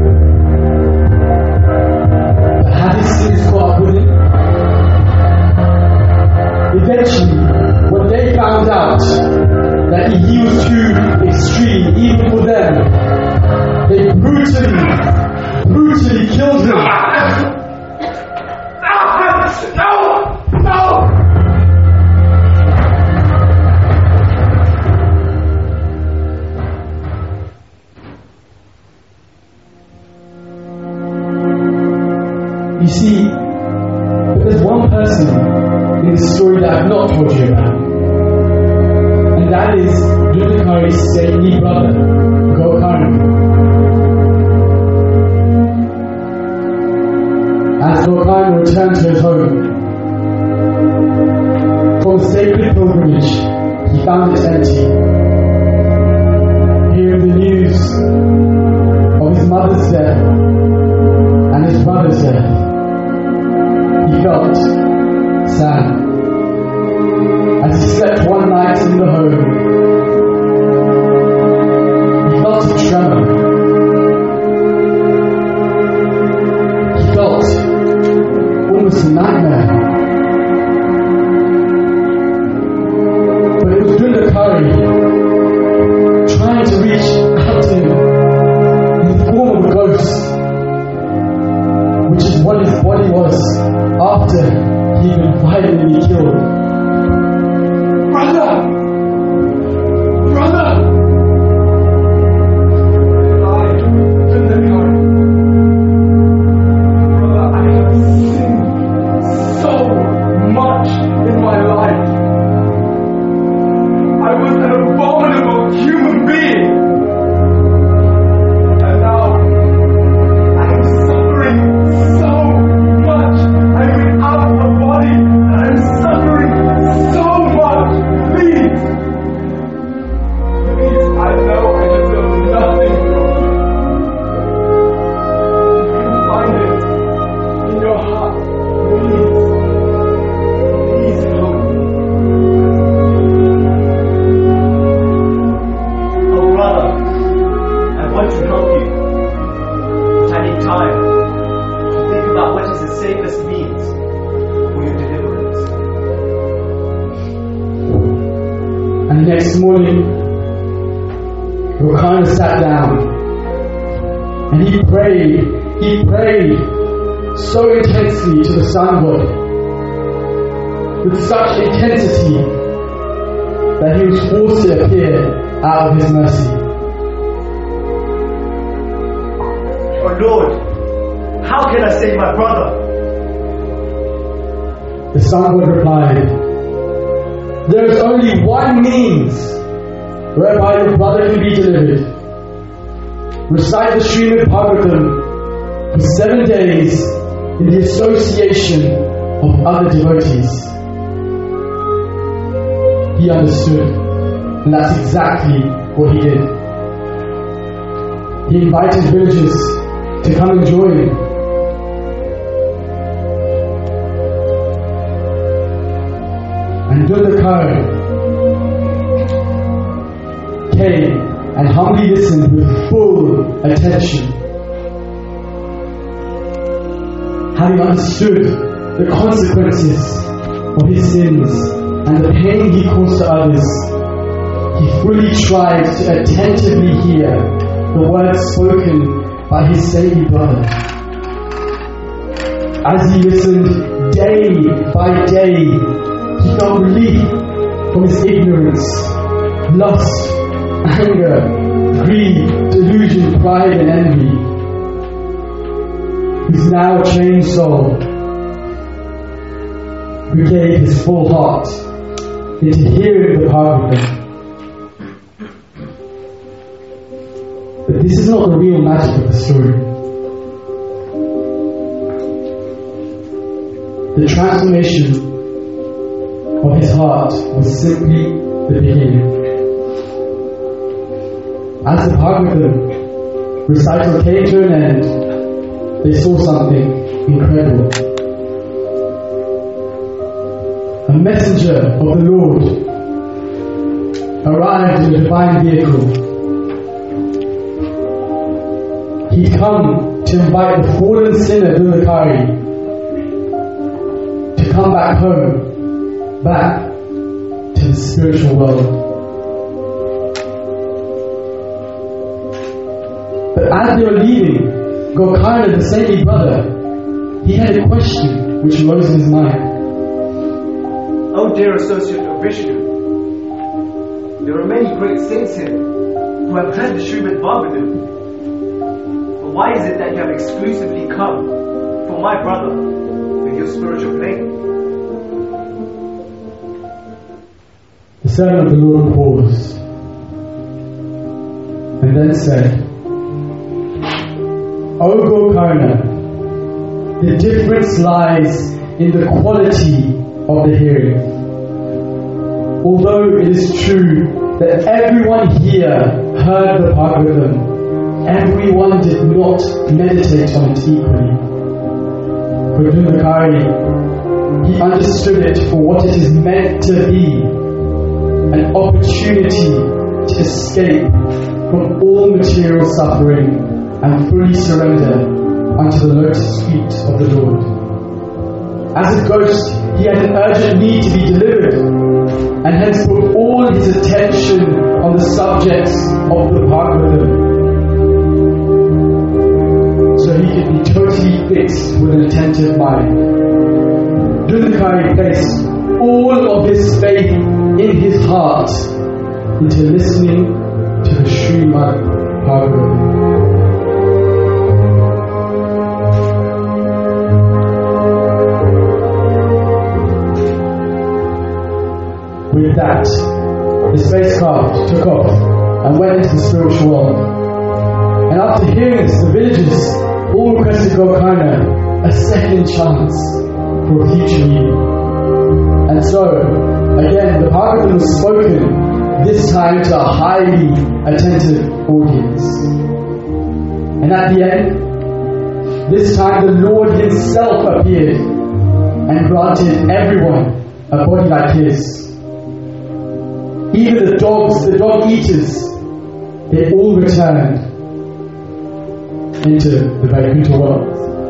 But had his sins caught up with him? Eventually, when they found out that he was too extreme even for them, they brutally, brutally killed him. No! No! You see, but there's one person in the story that I've not told you about, and that is Luddhakai's saintly brother, Gokarna. As Gokarna returned to his home from a sacred pilgrimage, he found it empty. Hearing the news of his mother's death and his brother's death, he felt sad. As he slept one night in the home, he felt a tremor. He felt almost a nightmare. But it was Luddhakai trying to reach out to him in the form of a ghost, which is what his body was after he'd been violently killed. Brother! Brother! I, Luddhakai, brother, I have sinned so much in my life. I was an abominable human being. And now I am suffering so much. I'm without a body and I'm suffering so much. Please. Please, I know I have done nothing wrong. You can find it in your heart. Please. Please help me. Oh, brother, I want to help you. But I need time to think about what is the safest means for your deliverance. And the next morning, Gokarna sat down and he prayed, he prayed so intensely to the sun god, with such intensity that he was forced to appear out of his mercy. Oh Lord, how can I save my brother? The sun god replied, "There is only one means whereby your brother can be delivered. Recite the Srimad Bhagavatam for seven days in the association of other devotees." He understood, and that's exactly what he did. He invited villagers to come and join him. And Luddhakai came and humbly listened with full attention. Having understood the consequences of his sins and the pain he caused to others, he fully tried to attentively hear the words spoken by his saintly brother. As he listened day by day, he found relief from his ignorance, lust, anger, greed, delusion, pride, and envy. He's now a changed soul who gave his full heart into hearing the Bhagavatam. But this is not the real magic of the story. The transformation of his heart was simply the beginning. As the Bhagavatam recital came to an end, they saw something incredible. A messenger of the Lord arrived in a divine vehicle. He'd come to invite the fallen sinner Dundakari to come back home, back to the spiritual world. But as they were leaving, Gokarna, the saintly brother, he had a question which arose in his mind. Oh dear associate of Vishnu, there are many great saints here who have read the Srimad Bhagavatam. But why is it that you have exclusively come for my brother with your spiritual pain? The servant of the Lord paused and then said, O Gokarna, the difference lies in the quality of the hearing. Although it is true that everyone here heard the Bhagavatam, everyone did not meditate on it equally. For Dundakari, he understood it for what it is meant to be, an opportunity to escape from all material suffering and fully surrender unto the lotus feet of the Lord. As a ghost, he had an urgent need to be delivered, and hence put all his attention on the subjects of the Bhagavatam, so he could be totally fixed with an attentive mind. Dundakari placed all of his faith in his heart into listening to the Srimad Bhagavatam. With that, the spacecraft took off and went into the spiritual world. And after hearing this, the villagers all requested Gokarna a second chance for a future year. And so, again, the Bhagavatam was spoken, this time to a highly attentive audience. And at the end, this time the Lord himself appeared and granted everyone a body like his. Even the dogs, the dog eaters, they all returned into the Vaikuntha world.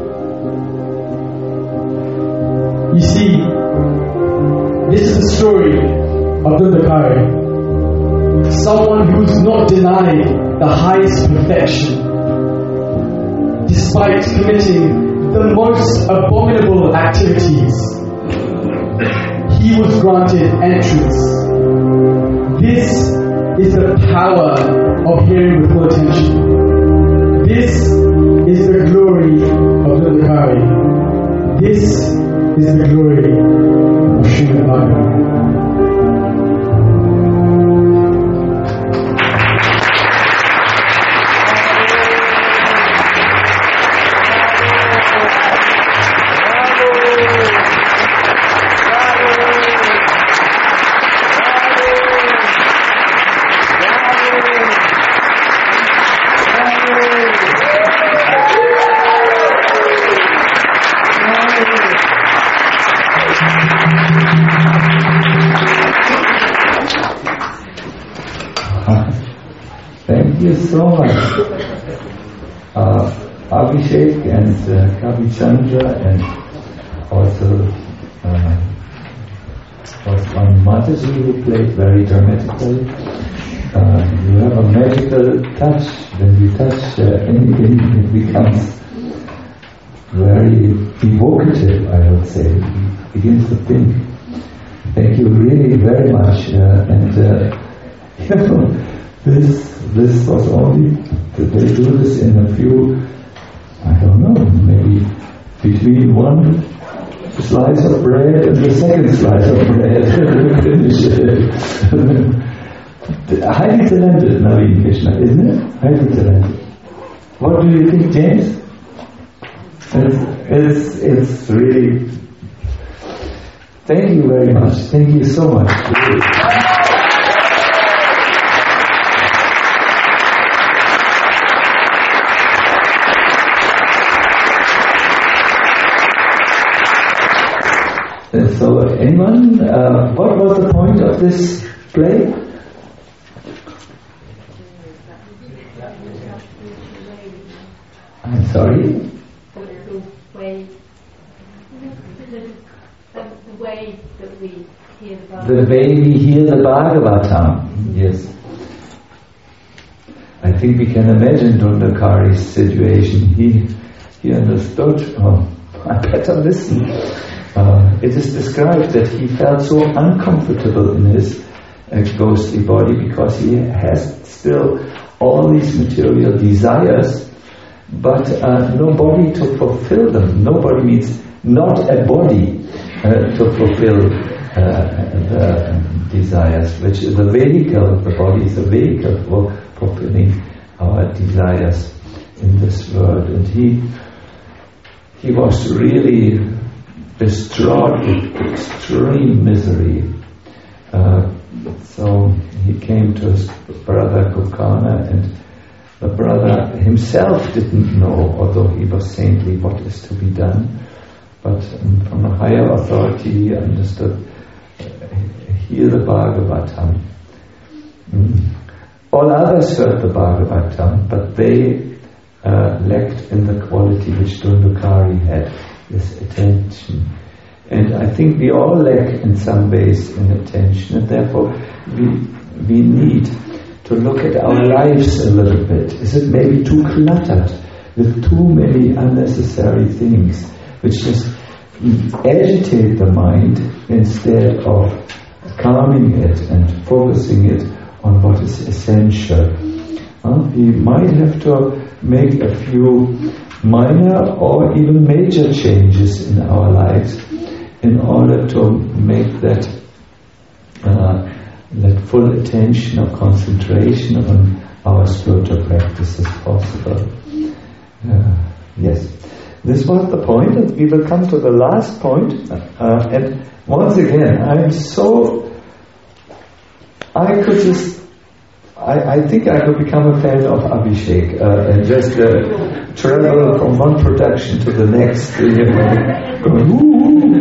You see, this is the story of Dundakari, someone who's not denied the highest perfection, despite committing the most abominable activities. He was granted entrance. This is the power of hearing with full attention. This is the glory of Dundakari. This is the glory of Srimad Bhagavatam. Thank you so much. Uh, Abhishek and uh, Kavi Chandra and also uh, was one Mataji who played very dramatically. Uh, you have a magical touch. When you touch uh, anything, it becomes very evocative, I would say. It begins to think. Thank you really very much. Uh, and uh, you know, this this was only, they do this in a few, I don't know, maybe between one slice of bread and the second slice of bread. Highly talented, Naveen Krishna, isn't it? Highly talented. What do you think, James? It's, it's, it's really... Thank you very much. Thank you so much. So, anyone, uh, what was the point of this play? I'm sorry? The way, the way that we hear the Bhagavatam. The way we hear the Bhagavatam, yes. I think we can imagine Dundakari's situation. He, he understood, oh, I better listen. Uh, it is described that he felt so uncomfortable in his uh, ghostly body because he has still all these material desires, but uh, no body to fulfill them. Nobody means not a body uh, to fulfill uh, the desires, which is a vehicle. The body is a vehicle for fulfilling our desires in this world. And he he was really distraught with extreme misery. Uh, so he came to his brother Gokana, and the brother himself didn't know, although he was saintly, what is to be done. But um, from a higher authority he understood, uh, hear the Bhagavatam. Mm. All others heard the Bhagavatam, but they uh, lacked in the quality which Dundakari had, this attention. And I think we all lack in some ways in attention, and therefore we we need to look at our lives a little bit. Is it maybe too cluttered with too many unnecessary things which just agitate the mind instead of calming it and focusing it on what is essential? Uh, we might have to make a few minor or even major changes in our lives in order to make that uh, that full attention or concentration on our spiritual practices possible. Uh, yes, this was the point, and we will come to the last point. Uh, and once again, I am so I could just I, I think I could become a fan of Abhishek uh, and just uh, travel from one production to the next, you know, going, woo,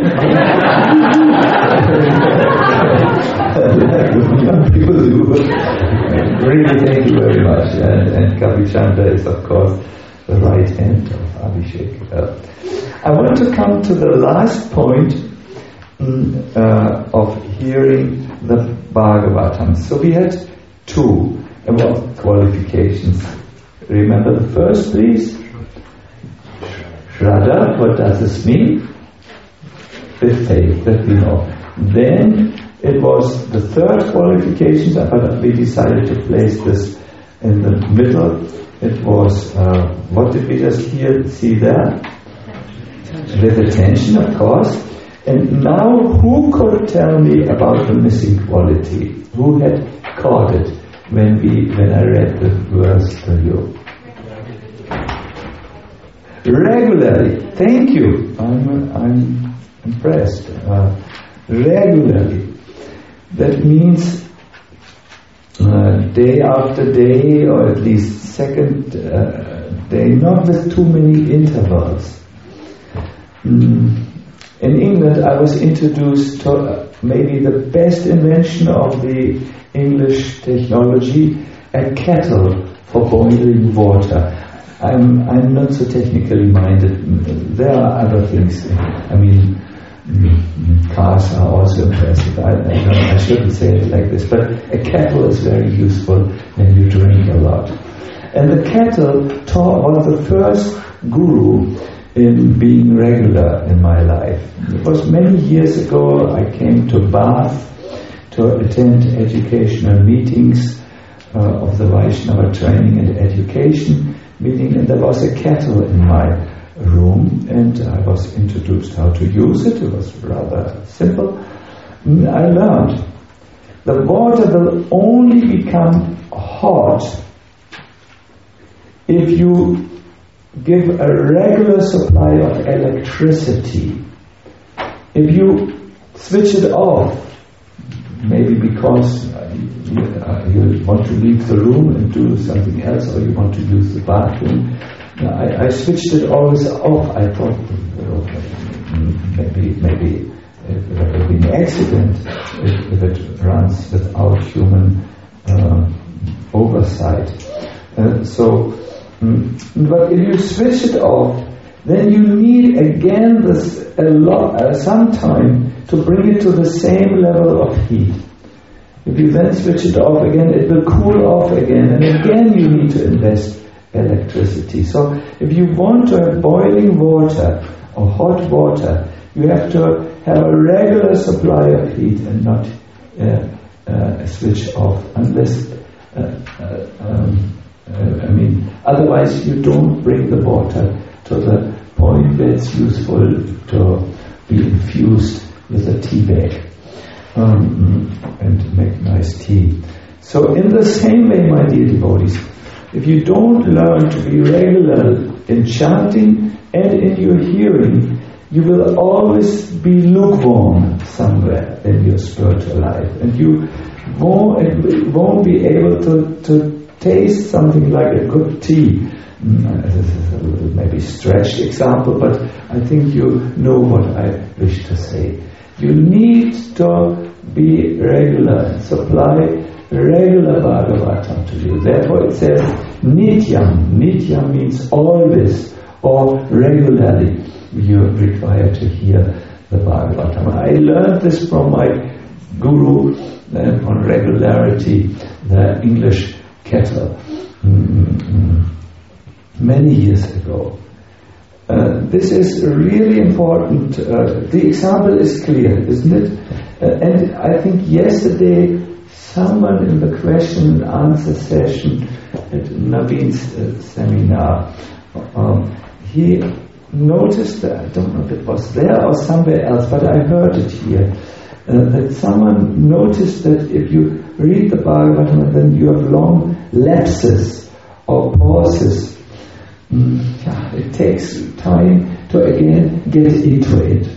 like young people do. Really, thank you very much. And, and Kavi Chandra is, of course, the right hand of Abhishek. Uh, I want to come to the last point mm, uh, of hearing the Bhagavatam. So we had two about qualifications. Remember the first, please? Shraddha, what does this mean? With faith, that we know. Then it was the third qualification, but we decided to place this in the middle. It was, uh, what did we just hear, see there? With attention, of course. And now, who could tell me about the missing quality? Who had caught it when we when I read the verse to you? Regularly. Thank you. I'm I'm impressed. Uh, regularly. That means uh, day after day, or at least second uh, day, not with too many intervals. Mm. In England, I was introduced to maybe the best invention of the English technology, a kettle for boiling water. I'm I'm not so technically minded. There are other things. I mean, cars are also impressive. I, I, don't, I shouldn't say it like this, but a kettle is very useful when you drink a lot. And the kettle taught, was the first guru in being regular in my life. It was many years ago. I came to Bath to attend educational meetings uh, of the Vaishnava Training and Education meeting, and there was a kettle in my room, and I was introduced how to use it. It was rather simple. I learned the water will only become hot if you give a regular supply of electricity. If you switch it off, maybe because you, uh, you want to leave the room and do something else, or you want to use the bathroom. I, I switched it always off. I thought, okay, maybe, maybe it would have been an accident if, if it runs without human uh, oversight. Uh, so, um, but if you switch it off, then you need again this a lot, uh, some time to bring it to the same level of heat. If you then switch it off again, it will cool off again, and again you need to invest electricity. So if you want to have boiling water or hot water, you have to have a regular supply of heat and not uh, uh, switch off unless, uh, uh, um, uh, I mean, otherwise you don't bring the water to the point where it's useful to be infused with a tea bag um, and make nice tea. So in the same way, my dear devotees, if you don't learn to be regular in chanting and in your hearing, you will always be lukewarm somewhere in your spiritual life, and you won't, won't be able to, to taste something like a good tea. This is a little maybe stretched example, but I think you know what I wish to say. You need to be regular and supply regular Bhagavatam to you. Therefore it says Nityam. Nityam means always or regularly you're required to hear the Bhagavatam. I learned this from my guru uh, on regularity, the English kettle, mm-hmm. many years ago. Uh, this is really important. Uh, the example is clear, isn't it? Uh, and I think yesterday someone in the question and answer session at Naveen's uh, seminar, um, he noticed, that, I don't know if it was there or somewhere else, but I heard it here, uh, that someone noticed that if you read the Bhagavatam and then you have long lapses or pauses, mm, yeah, it takes time to again get into it.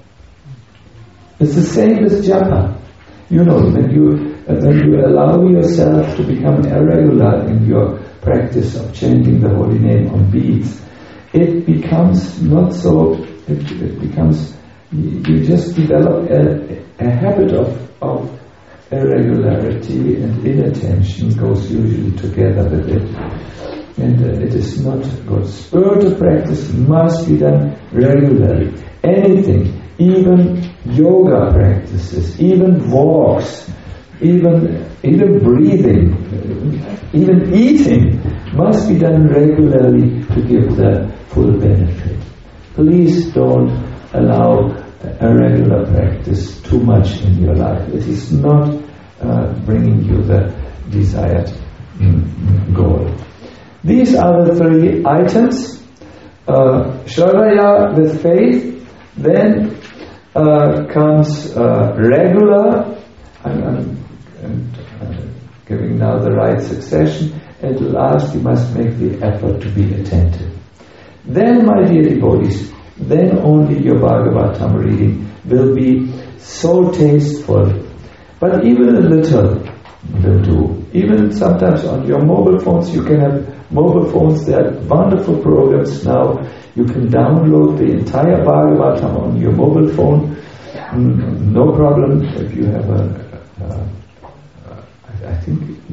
It's the same with japa. You know, when you when you allow yourself to become irregular in your practice of chanting the holy name on beads, it becomes not so. It, it becomes you just develop a, a habit of of irregularity, and inattention goes usually together with it, and uh, it is not good. Spiritual practice must be done regularly. Anything, even yoga practices, even walks, even even breathing, even eating must be done regularly to give the full benefit. Please don't allow irregular practice too much in your life. It is not uh, bringing you the desired mm, goal. These are the three items. Uh, Shravaya with faith, then uh, comes uh, regular, I'm, I'm, I'm uh, giving now the right succession, and last you must make the effort to be attentive. Then, my dear devotees, then only your Bhagavatam reading will be so tasteful. But even a little will do. Even sometimes on your mobile phones, you can have mobile phones, there are wonderful programs now. You can download the entire Bhagavatam on your mobile phone. Mm, no problem if you have a, a, a I think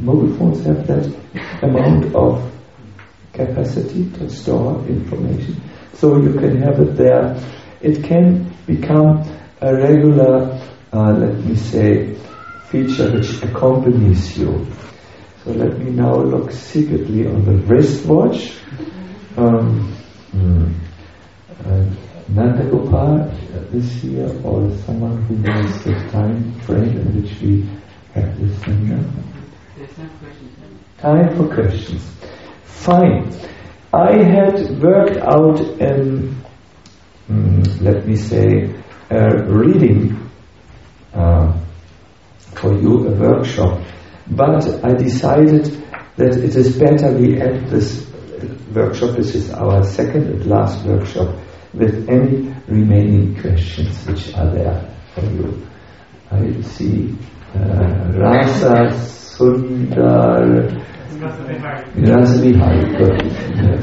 mobile phones have that amount of capacity to store information. So you can have it there. It can become a regular, uh, let me say, feature which accompanies you. So let me now look secretly on the wristwatch. Um, hmm. uh, Nanda Gopal is here, or someone who knows the time frame in which we have this seminar. There's no questions. Time for questions. Fine. I had worked out an, mm, let me say, a reading uh, for you, a workshop, but I decided that it is better we end this workshop, this is our second and last workshop, with any remaining questions which are there for you. I see uh, Rasa Sundar Rasa Bihari. Good. Yes.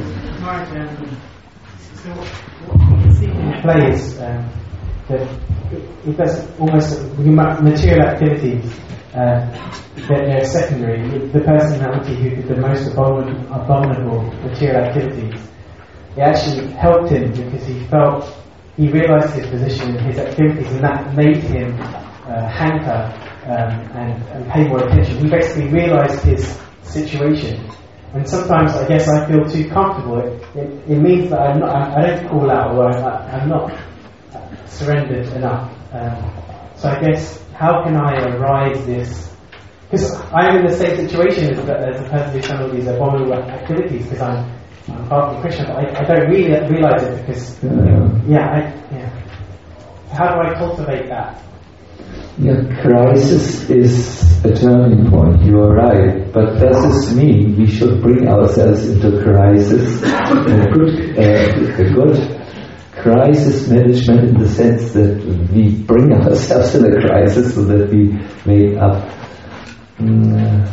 So what we can see in the play is um, that if that's almost material activities, uh, that they're secondary. The personality who did the most abomin- abominable material activities, it actually helped him because he felt, he realised his position and his activities, and that made him uh, hanker um, and, and pay more attention. He basically realised his situation. And sometimes I guess I feel too comfortable. It, it, it means that I'm not, I, I don't call out, or I, I'm not surrendered enough. Um, so I guess, how can I arise this? Because I'm in the same situation as, as a person who's done all these abominable activities, because I'm, I'm part of the Christian, but I, I don't really realise it because, Yeah. yeah, I, yeah. How do I cultivate that? Yeah, crisis is a turning point, you are right, but does this mean we should bring ourselves into crisis? A good, uh, a good crisis management in the sense that we bring ourselves in a crisis so that we make up. Mm,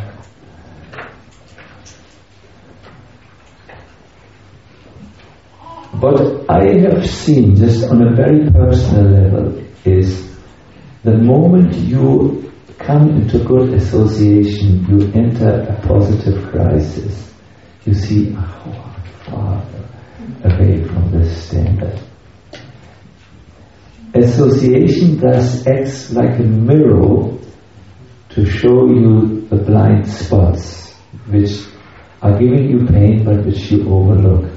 what I have seen, just on a very personal level, is the moment you come into good association, you enter a positive crisis. You see, oh, far away from this standard. Association thus acts like a mirror to show you the blind spots which are giving you pain but which you overlook.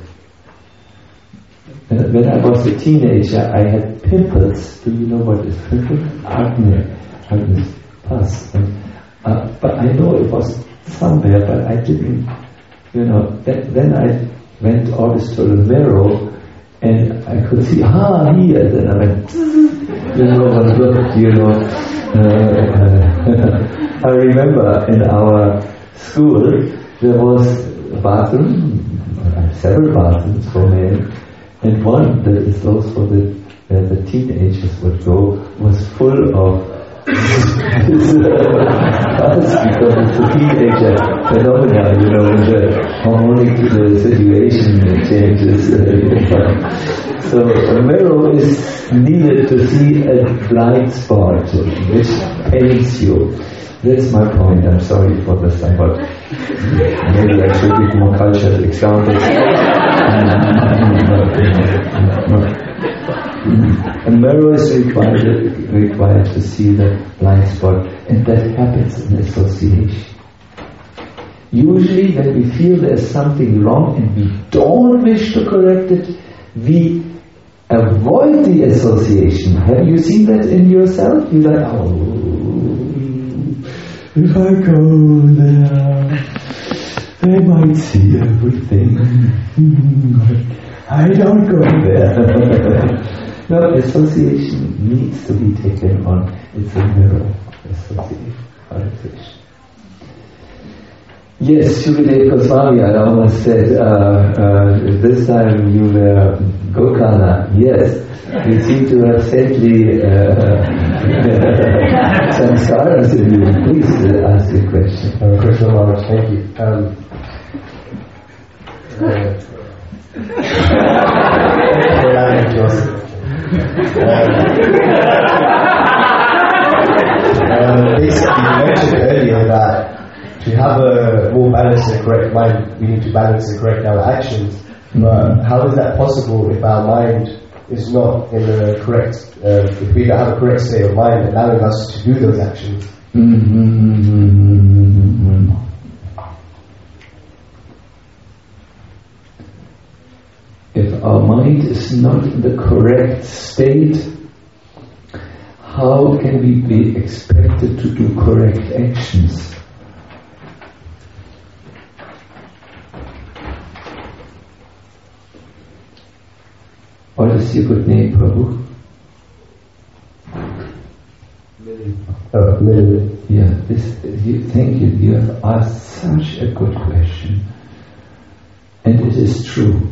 When I was a teenager, I had pimples. Do you know what is pimples? Acne, acne pus. And, uh, but I know it was somewhere, but I didn't, you know. Then, then I went always to the mirror, and I could see, ah, here. Then I went, you know, look, you know. Uh, uh, I remember in our school there was a bathroom, several bathrooms for men. And one that is also the uh, the teenagers would go was full of because it's a teenager phenomenon, you know, when the harmonic the situation changes. So a mirror is needed to see a blind spot which pains you. That's my point. I'm sorry for the somewhat. Maybe I should give more cultured examples. A mirror is required, required to see the blind spot, and that happens in association. Usually, when we feel there's something wrong and we don't wish to correct it, we avoid the association. Have you seen that in yourself? You're like, oh, if I go there, they might see everything. I don't go there. No, association needs to be taken on. It's a mirror association. Yes, Shukadev Goswami, I almost said, uh, uh, this time you were Gokana. Yes, you seem to have saintly uh, samskaras in you. Please uh, ask your question. Uh, Krishna Maharaj, thank you. Um, uh, um, basically, you mentioned earlier that to have a more balanced and correct mind, we need to balance and correct our actions. Mm-hmm. But how is that possible if our mind is not in the correct, uh, if we don't have a correct state of mind allowing us to do those actions? Mm-hmm. If our mind is not in the correct state, how can we be expected to do correct actions? What is your good name, Prabhu? Uh, yeah, this, you, thank you. You have asked such a good question. And it is true.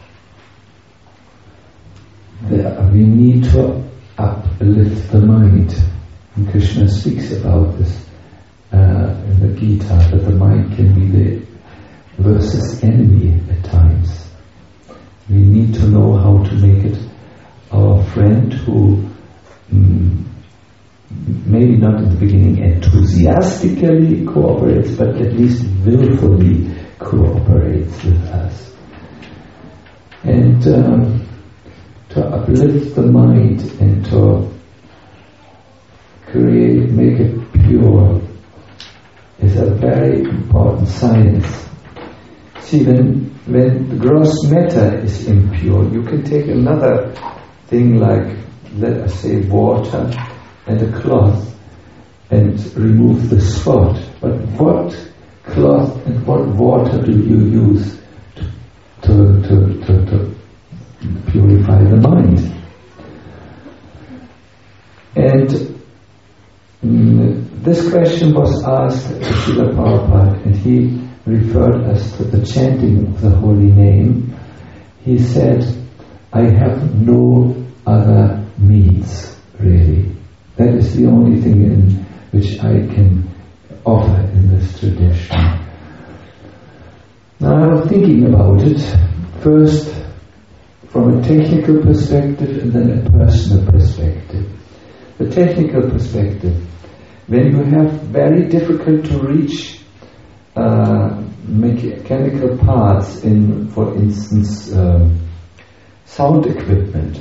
That we need to uplift the mind. And Krishna speaks about this uh, in the Gita, that the mind can be the versus enemy at times. We need to know how to make it our friend who mm, maybe not in the beginning enthusiastically cooperates, but at least willfully cooperates with us. And um, to uplift the mind and to create, make it pure is a very important science. See, when, when the gross matter is impure, you can take another thing like, let us say, water and a cloth and remove the spot. But what cloth and what water do you use to, to, to, to, to purify the mind? And mm, this question was asked to Srila Prabhupada, and he referred us to the chanting of the holy name. He said, I have no other means, really. That is the only thing in which I can offer in this tradition. Now I was thinking about it, first from a technical perspective and then a personal perspective. The technical perspective, when you have very difficult to reach uh, mechanical parts in, for instance, um, sound equipment.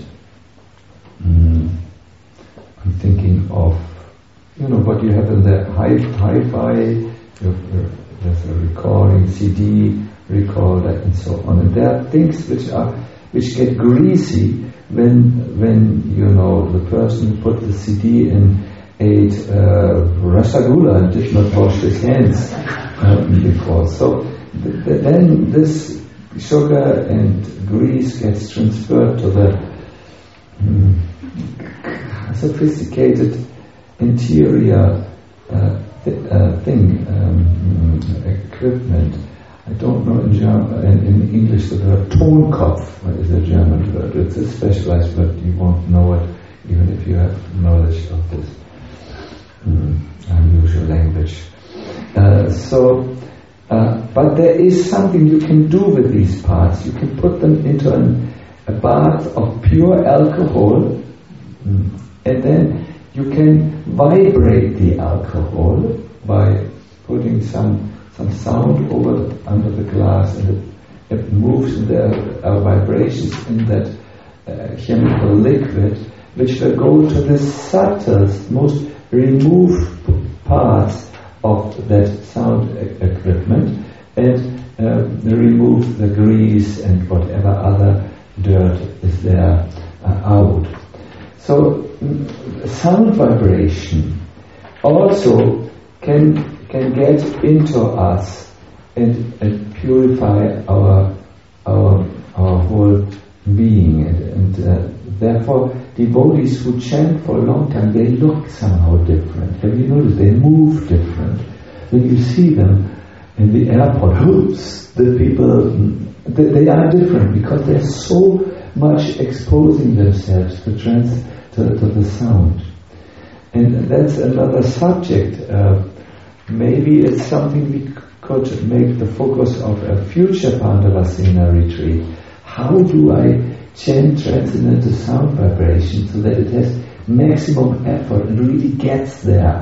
Mm. I'm thinking of, you know, what you have in the hi- hi-fi, there's a recording, C D recorder, and so on. And there are things which are which get greasy when when you know the person who put the C D in ate uh, rasagula and did not wash his hands uh, before. So th- th- then this sugar and grease gets transferred to the mm, sophisticated interior uh, th- uh, thing, um, equipment. I don't know in German, in, in English the word Tonkopf is a German word. It's a specialized word, you won't know it even if you have knowledge of this mm, unusual language. Uh, so, uh, but there is something you can do with these parts. You can put them into an, a bath of pure alcohol, mm, and then you can vibrate the alcohol by putting some some sound over under the glass, and it, it moves, and there are vibrations in that uh, chemical liquid, which will go to the subtlest, most removed parts of that sound e- equipment and uh, remove the grease and whatever other dirt is there uh, out. So mm, sound vibration also can can get into us and, and purify our our our whole being, and, and uh, therefore devotees who chant for a long time, they look somehow different. Have you noticed? They move different. When you see them in the airport, oops, the people, they, they are different because they're so much exposing themselves to trans to, to the sound. And that's another subject. Uh, maybe it's something we could make the focus of a future Pandavasena retreat. How do I chant transcendental sound vibration so that it has maximum effort and really gets there?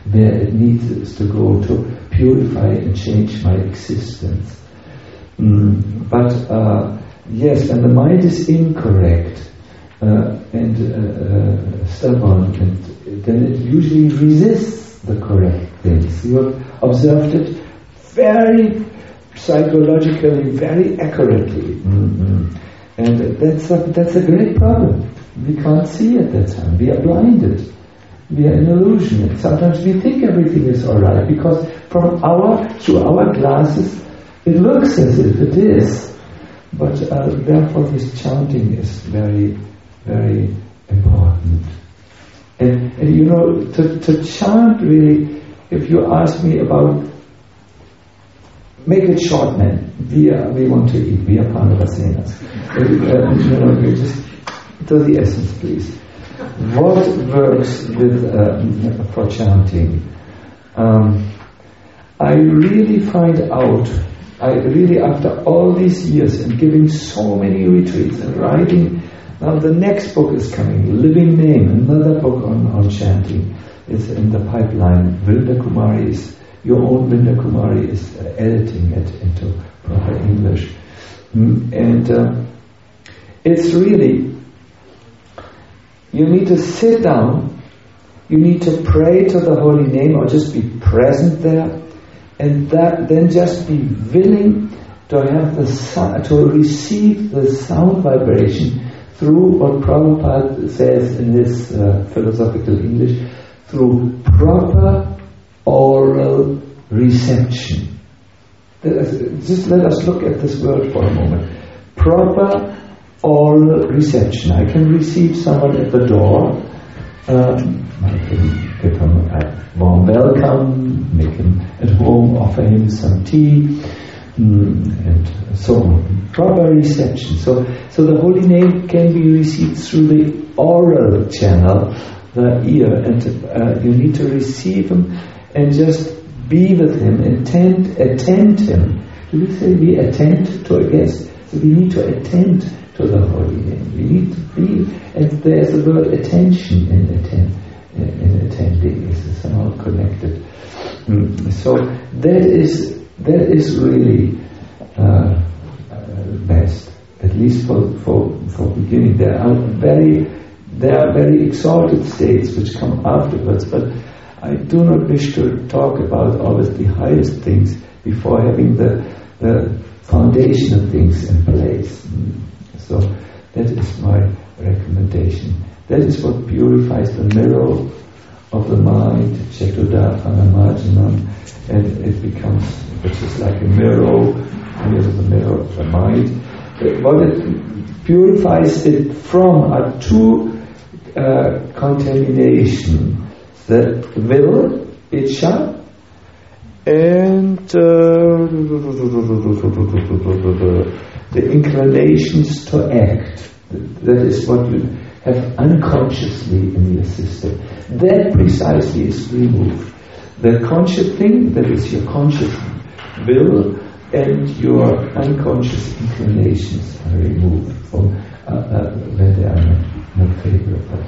where it needs to go to purify and change my existence. Mm, but uh, yes, when the mind is incorrect uh, and uh, uh, stubborn, and then it usually resists the correct things. You have observed it very psychologically, very accurately. Mm-hmm. And that's a, that's a great problem. We can't see at that time. We are blinded. We are in illusion. And sometimes we think everything is alright because from our, through our glasses, it looks as if it is. But uh, therefore this chanting is very, very important. And, and you know, to, to chant really, if you ask me about, make it short, man. We are, we want to eat. We are Pandavasenas. uh, you know, we just to the essence, please. What works with uh, for chanting? Um, I really find out. I really, after all these years and giving so many retreats and writing. Now the next book is coming, Living Name, another book on, on chanting is in the pipeline. Vrinda Kumari is, your own Vrinda Kumari is uh, editing it into proper English. Mm, and uh, it's really, you need to sit down, you need to pray to the holy name or just be present there, and that then just be willing to have the sound, to receive the sound vibration through what Prabhupada says in his uh, philosophical English, through proper oral reception. Just let us look at this word for a moment. Proper oral reception. I can receive someone at the door, um, I can give him a warm welcome, make him at home, offer him some tea, and so on. Proper reception. So, so the holy name can be received through the oral channel, the ear, and uh, you need to receive him and just be with him, attend, attend him. Do we say we attend to a guest? So we need to attend to the holy name. We need to be, and there's the word attention in attend, in attending is somehow connected. Mm. So that is that is really uh, uh, best, at least for, for for beginning. There are very there are very exalted states which come afterwards, but I do not wish to talk about always the highest things before having the, the foundation of things in place. Mm. So that is my recommendation. That is what purifies the mirror of the mind, Chetudapana Marjanam, and it becomes, which is like a mirror, mirror the mirror of the mind. What it purifies it from are two uh, contamination: the will, Icha, and uh, the inclinations to act. That is what you have unconsciously in your system. That precisely is removed. The conscious thing, that is your conscious will, and your unconscious inclinations are removed from uh, uh, when they are not, not favorable.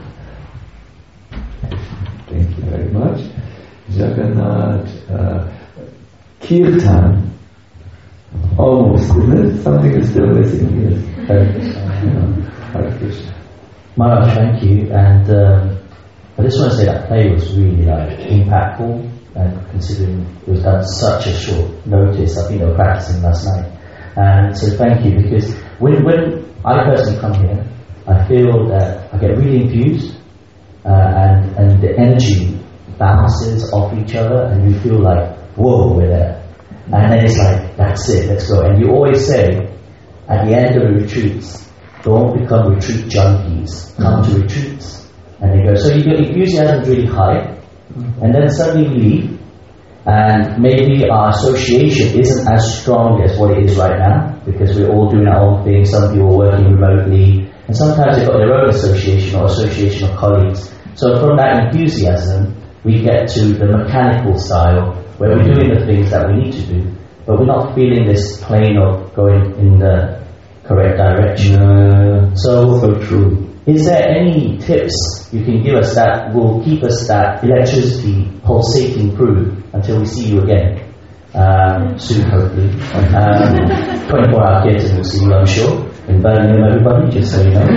Thank you very much. Jagannath, uh, Kirtan, almost, isn't it? Something is still missing here. Hare Krishna. Maharaj, thank you. And um, I just want to say that play was really like impactful, and considering it was done such a short notice, I think they were practicing last night. And so thank you, because when when I personally come here, I feel that I get really infused, uh, and and the energy bounces off each other, and you feel like, whoa, we're there. And then it's like, that's it, let's go. And you always say, at the end of the retreats, don't become retreat junkies. Come to retreats. And they go, so your enthusiasm is really high, and then suddenly we leave, and maybe our association isn't as strong as what it is right now, because we're all doing our own thing. Some people are working remotely, and sometimes they've got their own association or association of colleagues. So from that enthusiasm, we get to the mechanical style, where we're doing the things that we need to do, but we're not feeling this plane of going in the correct direction. Uh, so, so true. is there any tips you can give us that will keep us that electricity pulsating through until we see you again? Um, soon, hopefully. Um, twenty-four hour kids, and we'll see you, I'm sure. In Birmingham, everybody, just so you know.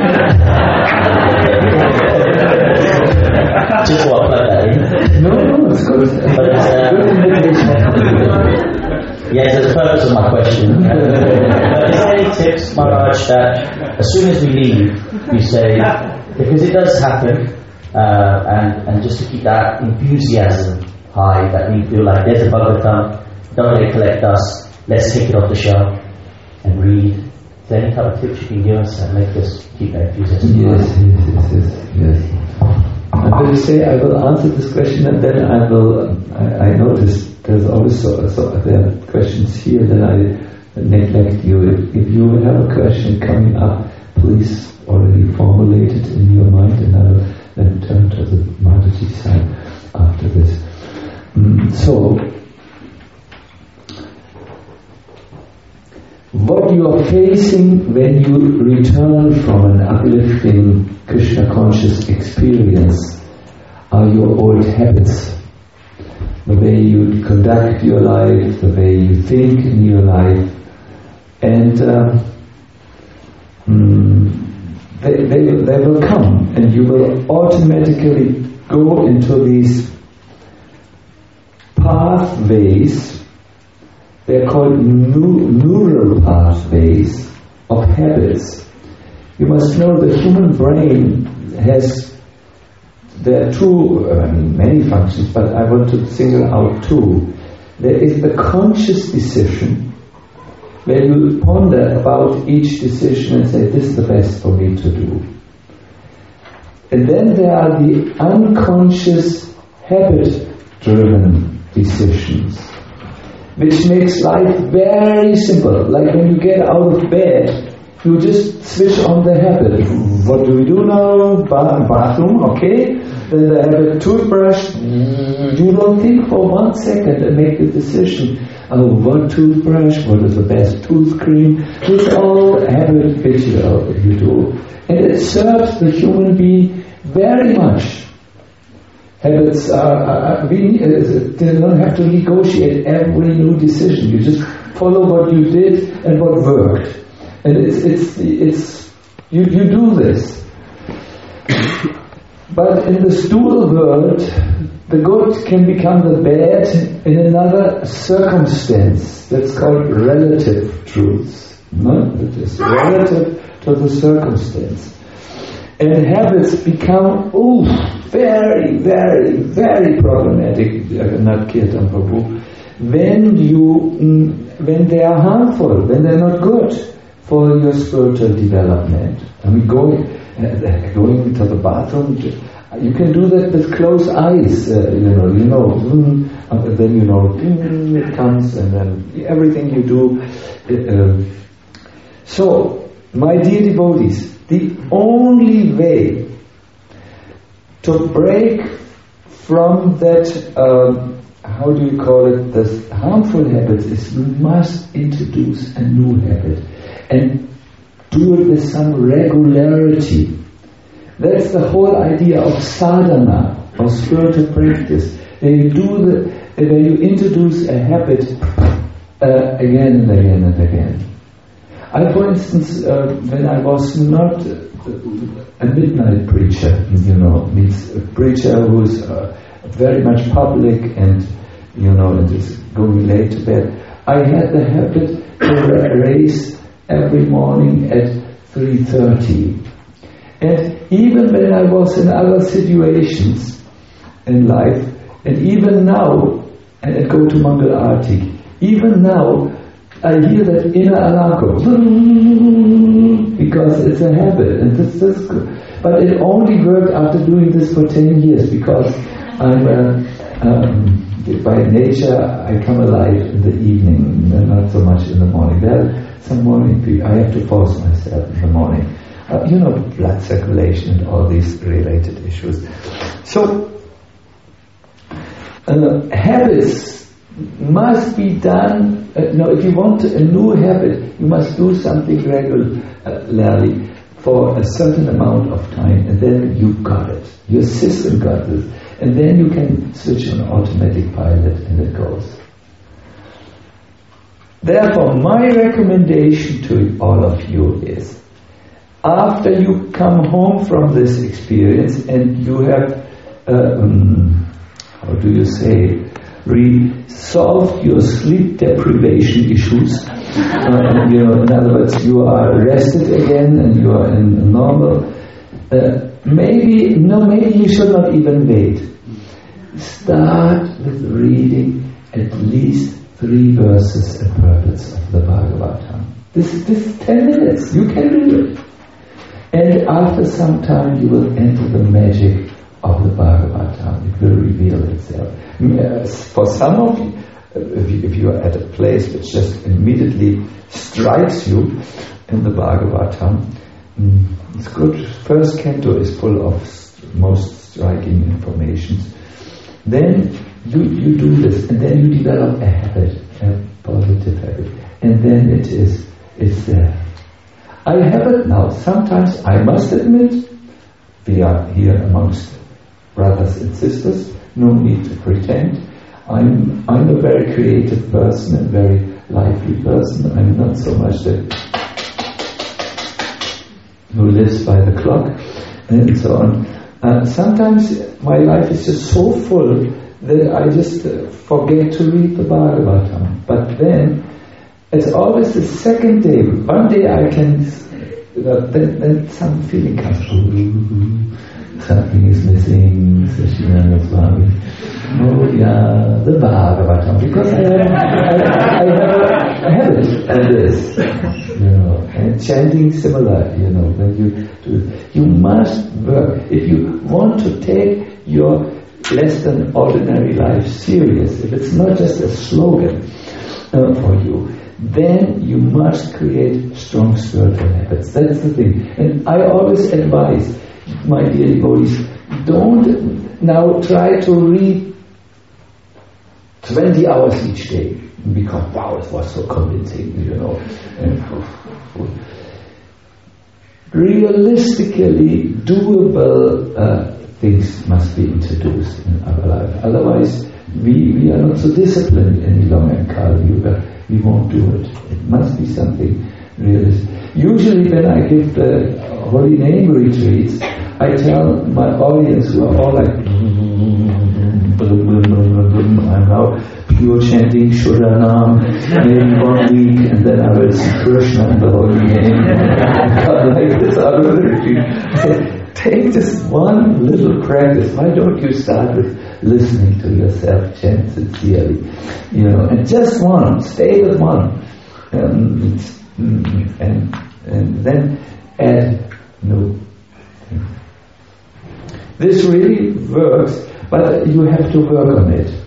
Just want to plug that in. No, no, it's good. But, uh, yes, there's a purpose of my question. But is there any tips, Maharaj, that as soon as we leave, you say, because it does happen, uh, and, and just to keep that enthusiasm high, that we feel like there's a Bhagavatam, don't let it collect us, let's take it off the shelf and read. Is there any type of tips you can give us that make us keep that enthusiasm? Yes, yes, yes, yes, yes. I'm going to say I will answer this question, and then I will. I, I notice there's always so, so there are questions here, then I neglect you. If, if you have a question coming up, please already formulate it in your mind, and I will then turn to the Mataji side after this. Mm, so. What you are facing when you return from an uplifting Krishna conscious experience are your old habits. The way you conduct your life, the way you think in your life, and uh, mm, they, they, they will come, and you will automatically go into these pathways. They're called new, neural pathways of habits. You must know the human brain has, there are two, I mean many functions, but I want to single out two. There is the conscious decision, where you ponder about each decision and say, this is the best for me to do. And then there are the unconscious habit-driven decisions, which makes life very simple. Like when you get out of bed, you just switch on the habit. What do we do now? Ba- bathroom, okay. Then the habit, toothbrush. You don't think for one second and make the decision. Oh, what toothbrush? What is the best tooth cream? It's all habit ritual that you do. And it serves the human being very much. Habits are, are we uh, they don't have to negotiate every new decision. You just follow what you did and what worked, and it's it's it's you you do this. But in the stool world, the good can become the bad in another circumstance. That's called relative truths. No? It is relative to the circumstance. And habits become, ooh, very, very, very problematic, not Kirtan Prabhu, when you, mm, when they are harmful, when they're not good for your spiritual development. I mean, going, uh, going to the bathroom, you can do that with closed eyes, uh, you know, you know, mm, and then you know, mm, it comes, and then everything you do. Uh, so, my dear devotees, the only way to break from that, um, how do you call it, this harmful habits is you must introduce a new habit and do it with some regularity. That's the whole idea of sadhana, of spiritual practice. When you do the, when you introduce a habit uh, again and again and again. I, for instance, uh, when I was not a midnight preacher, you know, means a preacher who's uh, very much public and, you know, and is going late to bed, I had the habit to raise every morning at three thirty. And even when I was in other situations in life, and even now, and I go to Mangal Arati, even now, I hear that inner alarm go, because it's a habit, and this is good. But it only worked after doing this for ten years, because I'm, uh, um, by nature, I come alive in the evening, not so much in the morning. There are some morning people, I have to force myself in the morning. Uh, you know, blood circulation and all these related issues. So, uh, habits must be done. Uh, no, if you want a new habit, you must do something regularly. for a certain amount of time, and then you got it. Your system got it. And then you can switch on automatic pilot and it goes. Therefore, my recommendation to all of you is, after you come home from this experience and you have, uh, um, how do you say, resolved your sleep deprivation issues, uh, you know, in other words, you are rested again and you are in normal, uh, maybe, no, maybe you should not even wait. Start with reading at least three verses and purports of the Bhagavatam. This, this is ten minutes, you can do it. And after some time you will enter the magic of the Bhagavatam. It will reveal itself. For some of you, if you, if you are at a place which just immediately strikes you in the Bhagavatam, it's good. First canto is full of most striking information. Then you, you do this, and then you develop a habit, a positive habit, and then it is it's there. I have it now. Sometimes I must admit, we are here amongst brothers and sisters, no need to pretend. I'm I'm a very creative person, a very lively person. I'm not so much the who lives by the clock and so on. Uh, sometimes my life is just so full that I just uh, forget to read the Bhagavatam. But then it's always the second day. One day I can, uh, then, then some feeling comes. Ooh, something is missing. Sachinanda Swami. Oh yeah, the Bhagavatam. Because I have, I, I have a habit of this, you know, and chanting similar. You know, when you do, you must work. If you want to take your less than ordinary life serious, if it's not just a slogan uh, for you, then you must create strong spiritual habits. That's the thing. And I always advise my dear devotees, don't now try to read twenty hours each day because wow, it was so convincing, you know. And, realistically doable uh, things must be introduced in our life. Otherwise, we, we are not so disciplined any longer in Kali Yuga. We won't do it. It must be something realistic. Usually when I give the Holy Name retreats, I tell my audience who are all like, I'm now pure chanting Shuranam, maybe one week, and then I will see Krishna in the Holy Name. Like this out of the retreat. Take just one little practice. Why don't you start with listening to yourself chant sincerely? You know, and just one, stay with one. Um, and, and then add new things. This really works, but you have to work on it.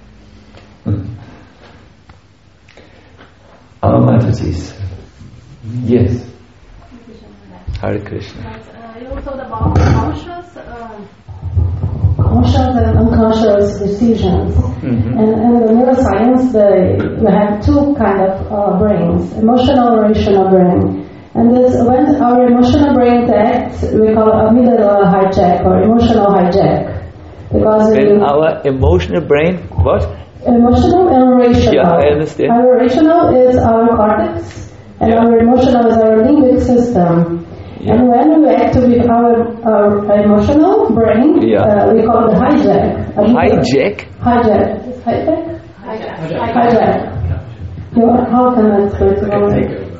Our Mataji's. Yes. Hare Krishna. Uh, you talked about conscious, uh, conscious and unconscious decisions. Mm-hmm. And in the neuroscience, they, we have two kind of uh, brains: emotional and rational brain. And this, when our emotional brain acts, we call it amygdala hijack or emotional hijack. Because in our emotional brain, what? Emotional and rational. Yeah, I understand. Our rational is our cortex, and yeah. our emotional is our limbic system. Yeah. And when we activate our, our emotional brain, yeah. uh, we call it hijack. Hijack? Hijack. Hijack? Hijack. Hijack. hijack. You know, how can I explain it?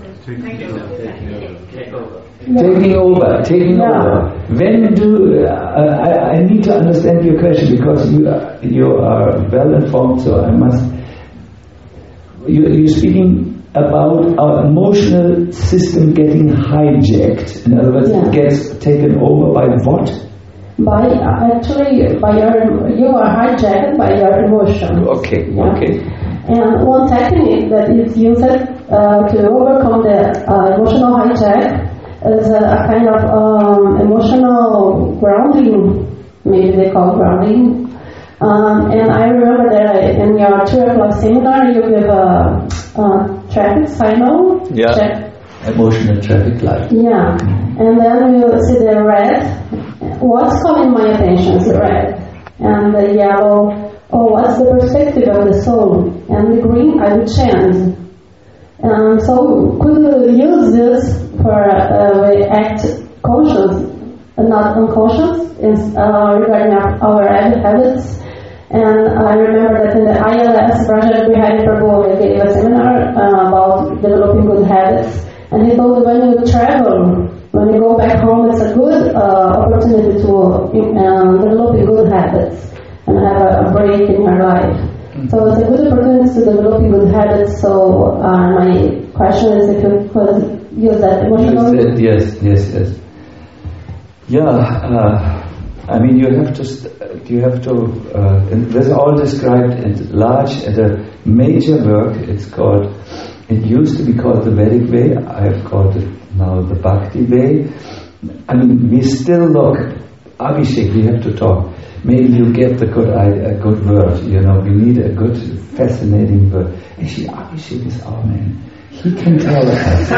Taking over, taking yeah. over. When do uh, I, I need to understand your question because you are, you are well informed, so I must. You, you're speaking about our emotional system getting hijacked. In other words, yeah. it gets taken over by what? By uh, actually by your you are hijacked by your emotions. Okay, yeah? okay. And one technique that is used uh, to overcome the uh, emotional hijack is a, a kind of um, emotional grounding, maybe they call grounding. Um, and I remember that in your two o'clock seminar, you give a, a traffic signal. Yeah. Check, emotional traffic light. Yeah, and then you see the red. What's calling my attention is the red, and the yellow. Oh, what's the perspective of the soul? And the green, I would change. And so, could we use this for uh, we act conscious and not unconscious in, uh, regarding our, our habits? And I remember that in the I L S project we had Prabhu gave a seminar uh, about developing good habits, and he told when you travel, when you go back home, it's a good uh, opportunity to uh, develop good habits and have a, a break in your life. So it's a good opportunity to develop good habits. So uh, my question is if you could use that emotional. Yes, yes, yes. Yeah, uh, I mean you have to, st- you have to. Uh, this is all described in large, at a major work. It's called. It used to be called the Vedic Way. I have called it now the Bhakti Way. I mean, we still look. Abhishek, we have to talk. Maybe you get the good idea, a good word. You know, we need a good, fascinating word. Actually, Abhishek is our man. He can tell us.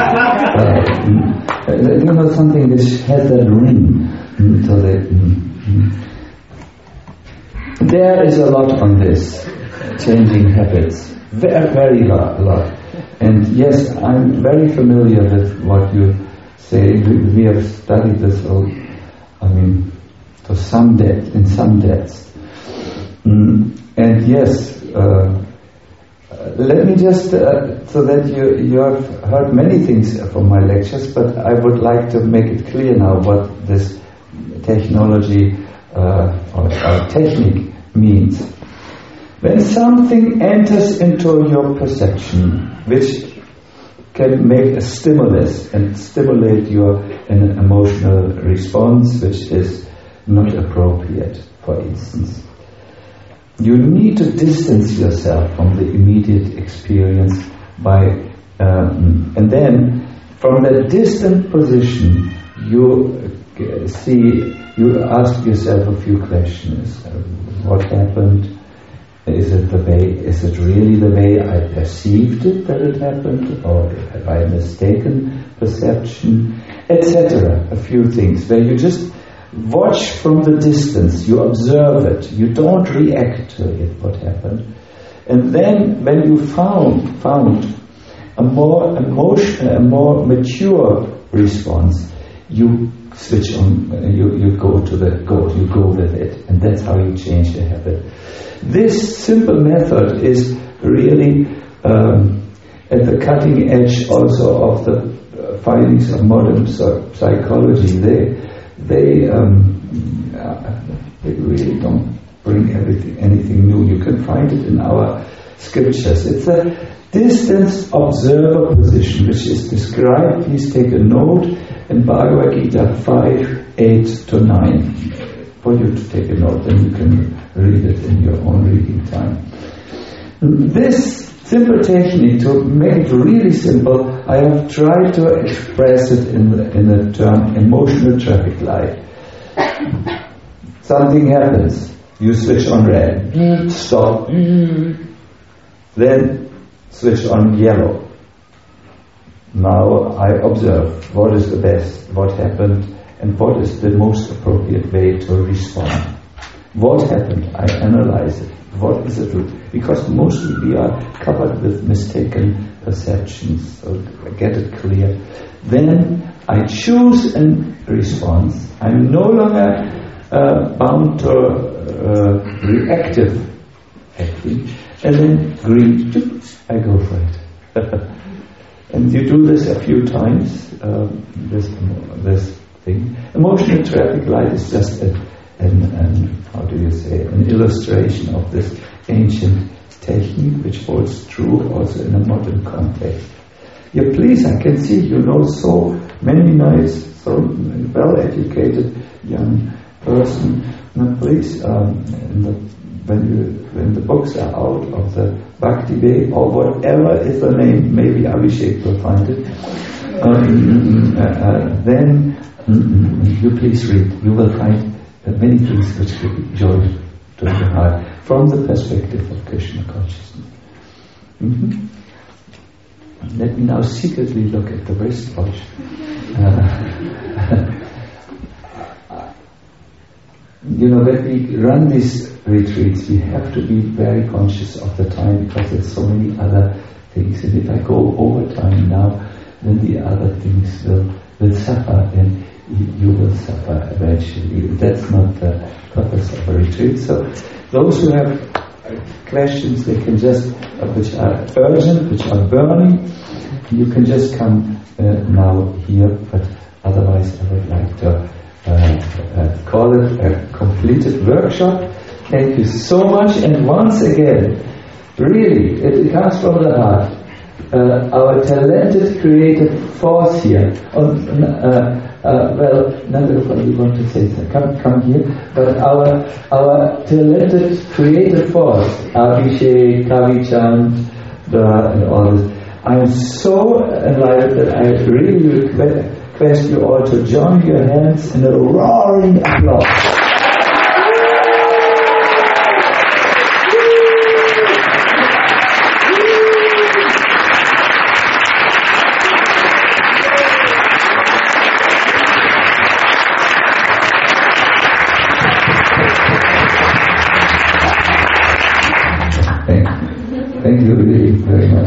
uh, you know, something which has that ring. So that, mm, mm. There is a lot on this, changing habits. Very, very lot, a lot. And yes, I'm very familiar with what you say. We, we have studied this all, I mean, to some depth, in some depths. Mm. And yes, uh, let me just, uh, so that you, you have heard many things from my lectures, but I would like to make it clear now what this technology uh, or, or technique means. When something enters into your perception, which can make a stimulus and stimulate your an emotional response, which is not appropriate, for instance, you need to distance yourself from the immediate experience by, um, and then from that distant position, you see, you ask yourself a few questions. What happened? Is it the way? Is it really the way I perceived it that it happened, or have I mistaken perception, et cetera. A few things where you just watch from the distance, you observe it, you don't react to it. What happened, and then when you found found a more emotion, a more mature response, you switch on. You you go to the go. You go with it, and that's how you change the habit. This simple method is really um, at the cutting edge also of the findings of modern psychology. They they um, they really don't bring everything anything new. You can find it in our scriptures. It's a distance observer position which is described. Please take a note in Bhagavad Gita five, eight to nine. For you to take a note, then you can read it in your own reading time. This simple technique, to make it really simple, I have tried to express it in the, in the term emotional traffic light. Something happens, you switch on red, stop, then switch on yellow. Now I observe what is the best, what happened, and what is the most appropriate way to respond. What happened? I analyze it. What is the truth? Because mostly we are covered with mistaken perceptions, so I get it clear. Then I choose a response. I'm no longer uh, bound to uh, reactive acting. And then green, I go for it. And you do this a few times, uh, this, this thing. Emotional traffic light is just a, an, an, how do you say, an illustration of this ancient technique which holds true also in a modern context. Yeah, please, I can see you know so many nice, so well-educated young person. Now please, um, in the, when, you, when the books are out of the Bhakti Way, or whatever is the name, maybe Abhishek will find it, um, uh, uh, then Mm-hmm. you please read. You will find uh, many things which will be joy to your heart from the perspective of Krishna consciousness. Mm-hmm. let me now secretly look at the wristwatch. Uh, you know, when we run these retreats, we have to be very conscious of the time because there's so many other things. And if I go over time now, then the other things will, will suffer, and you will suffer eventually. That's not the purpose of a retreat. So those who have questions, they can just, uh, which are urgent, which are burning, you can just come uh, now here, but otherwise I would like to uh, uh, call it a completed workshop. Thank you so much, and once again, really, it, it comes from the heart. Uh, our talented creative force here. Oh, uh, uh, well, Nandagopan, you want to say something? Come, come here. But our our talented creative force, Abhishek, Kavichand, uh, and all this. I am so enlightened that I really request you all to join your hands in a roaring applause. Thank you really very much.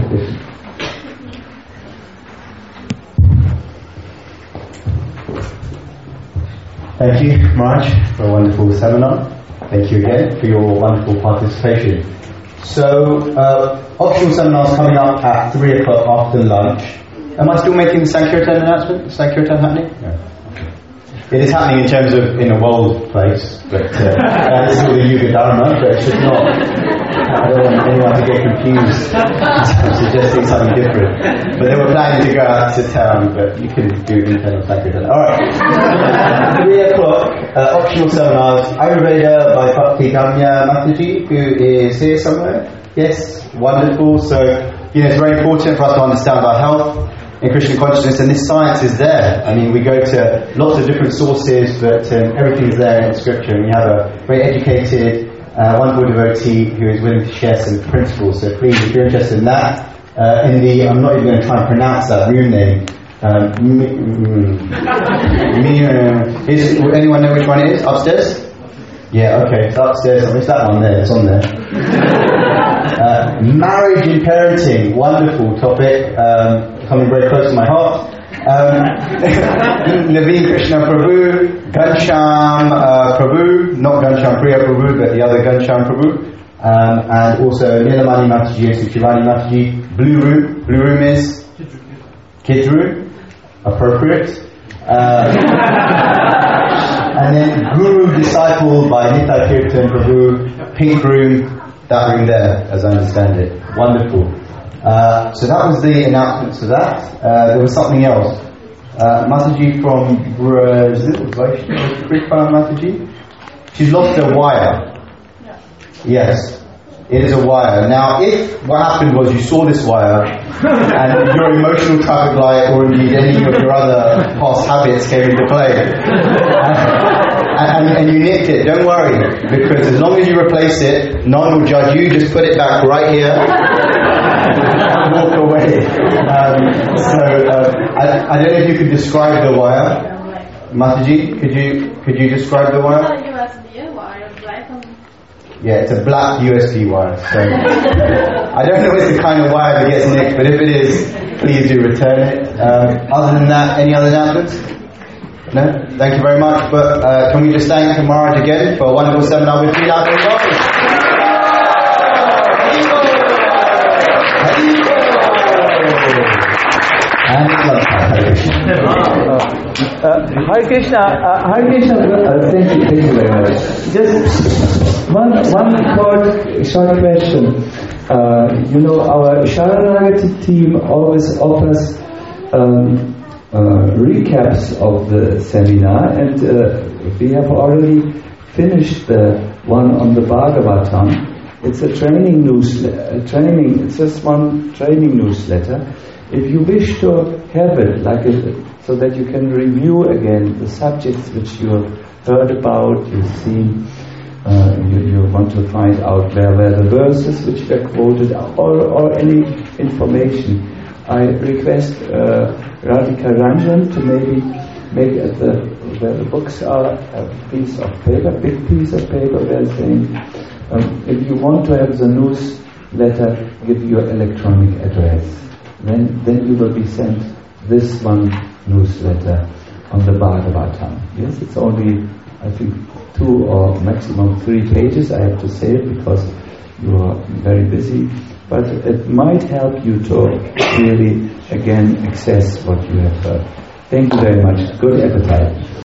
Thank you, Maharaj, for a wonderful seminar. Thank you again for your wonderful participation. So, uh, optional seminars coming up at three o'clock after lunch. Am I still making the Sankirtan announcement? Is Sankirtan happening? No. It is happening in terms of in a world place, but uh, uh, this is all the Yuga Dharma, but it should not. I don't want anyone to get confused. I'm suggesting something different. But they were planning to go out to town, but you can do internal Sankirtan. Alright. three o'clock, uh, optional seminars. Ayurveda by Bhakti Damya Mataji, who is here somewhere. Yes, wonderful. So, you know, it's very important for us to understand our health in Krishna consciousness, and this science is there. I mean, we go to lots of different sources, but um, everything's there in scripture, and we have a very educated, uh, wonderful devotee who is willing to share some principles. So please, if you're interested in that, uh, in the, I'm not even going to try and pronounce that room name. Um, is, anyone know which one it is? Upstairs? Yeah, okay, it's upstairs. I missed that one there, it's on there. Uh, marriage and parenting, wonderful topic, um, coming very close to my heart. Um, Naveen Krishna Prabhu, Ghanshyam uh, Prabhu, not Ghanshyam Priya Prabhu, but the other Ghanshyam Prabhu, um, and also Nilamani Mataji and Suchivani Mataji. Blue room, blue room is kids room, appropriate. Uh, and then Guru Disciple by Nithai Kirtan Prabhu, pink room. That room there, as I understand it. Wonderful. Uh, so that was the announcement to that. Uh, there was something else. Uh, Mataji from Brazil, right? Kripa Mataji? She's lost her wire. Yes. It is a wire. Now, if what happened was you saw this wire and your emotional traffic light or indeed any of your other past habits came into play and, and, and you nicked it, don't worry, because as long as you replace it, no one will judge you. Just put it back right here and walk away. Um, so uh, I, I don't know if you could describe the wire. Mataji, could you could you describe the wire? Yeah, it's a black U S B wire. So I don't know if it's the kind of wire that gets nicked, but if it is, please do return it. Um, other than that, any other announcements? No? Thank you very much. But uh, can we just thank Maharaj again for a wonderful seminar with me? And it's lunchtime. Uh, Hare Krishna, uh, Hare Krishna, uh, thank you, thank you very much. Just one, one short, short question. Uh, you know, our Sharanagati team always offers um, uh, recaps of the seminar, and uh, we have already finished the one on the Bhagavatam. It's a training newsletter. Training. It's just one training newsletter. If you wish to have it, like a, so that you can review again the subjects which you heard about, you see, uh, you, you want to find out where were the verses which were quoted, or, or any information, I request uh, Radhika Ranjan to maybe make at the where the books are a piece of paper, big piece of paper. They're saying, um, if you want to have the newsletter, give your electronic address. Then, then you will be sent this one newsletter on the Bhagavatam. Yes, it's only, I think, two or maximum three pages. I have to say it because you are very busy. But it might help you to really, again, access what you have heard. Thank you very much. Good appetite.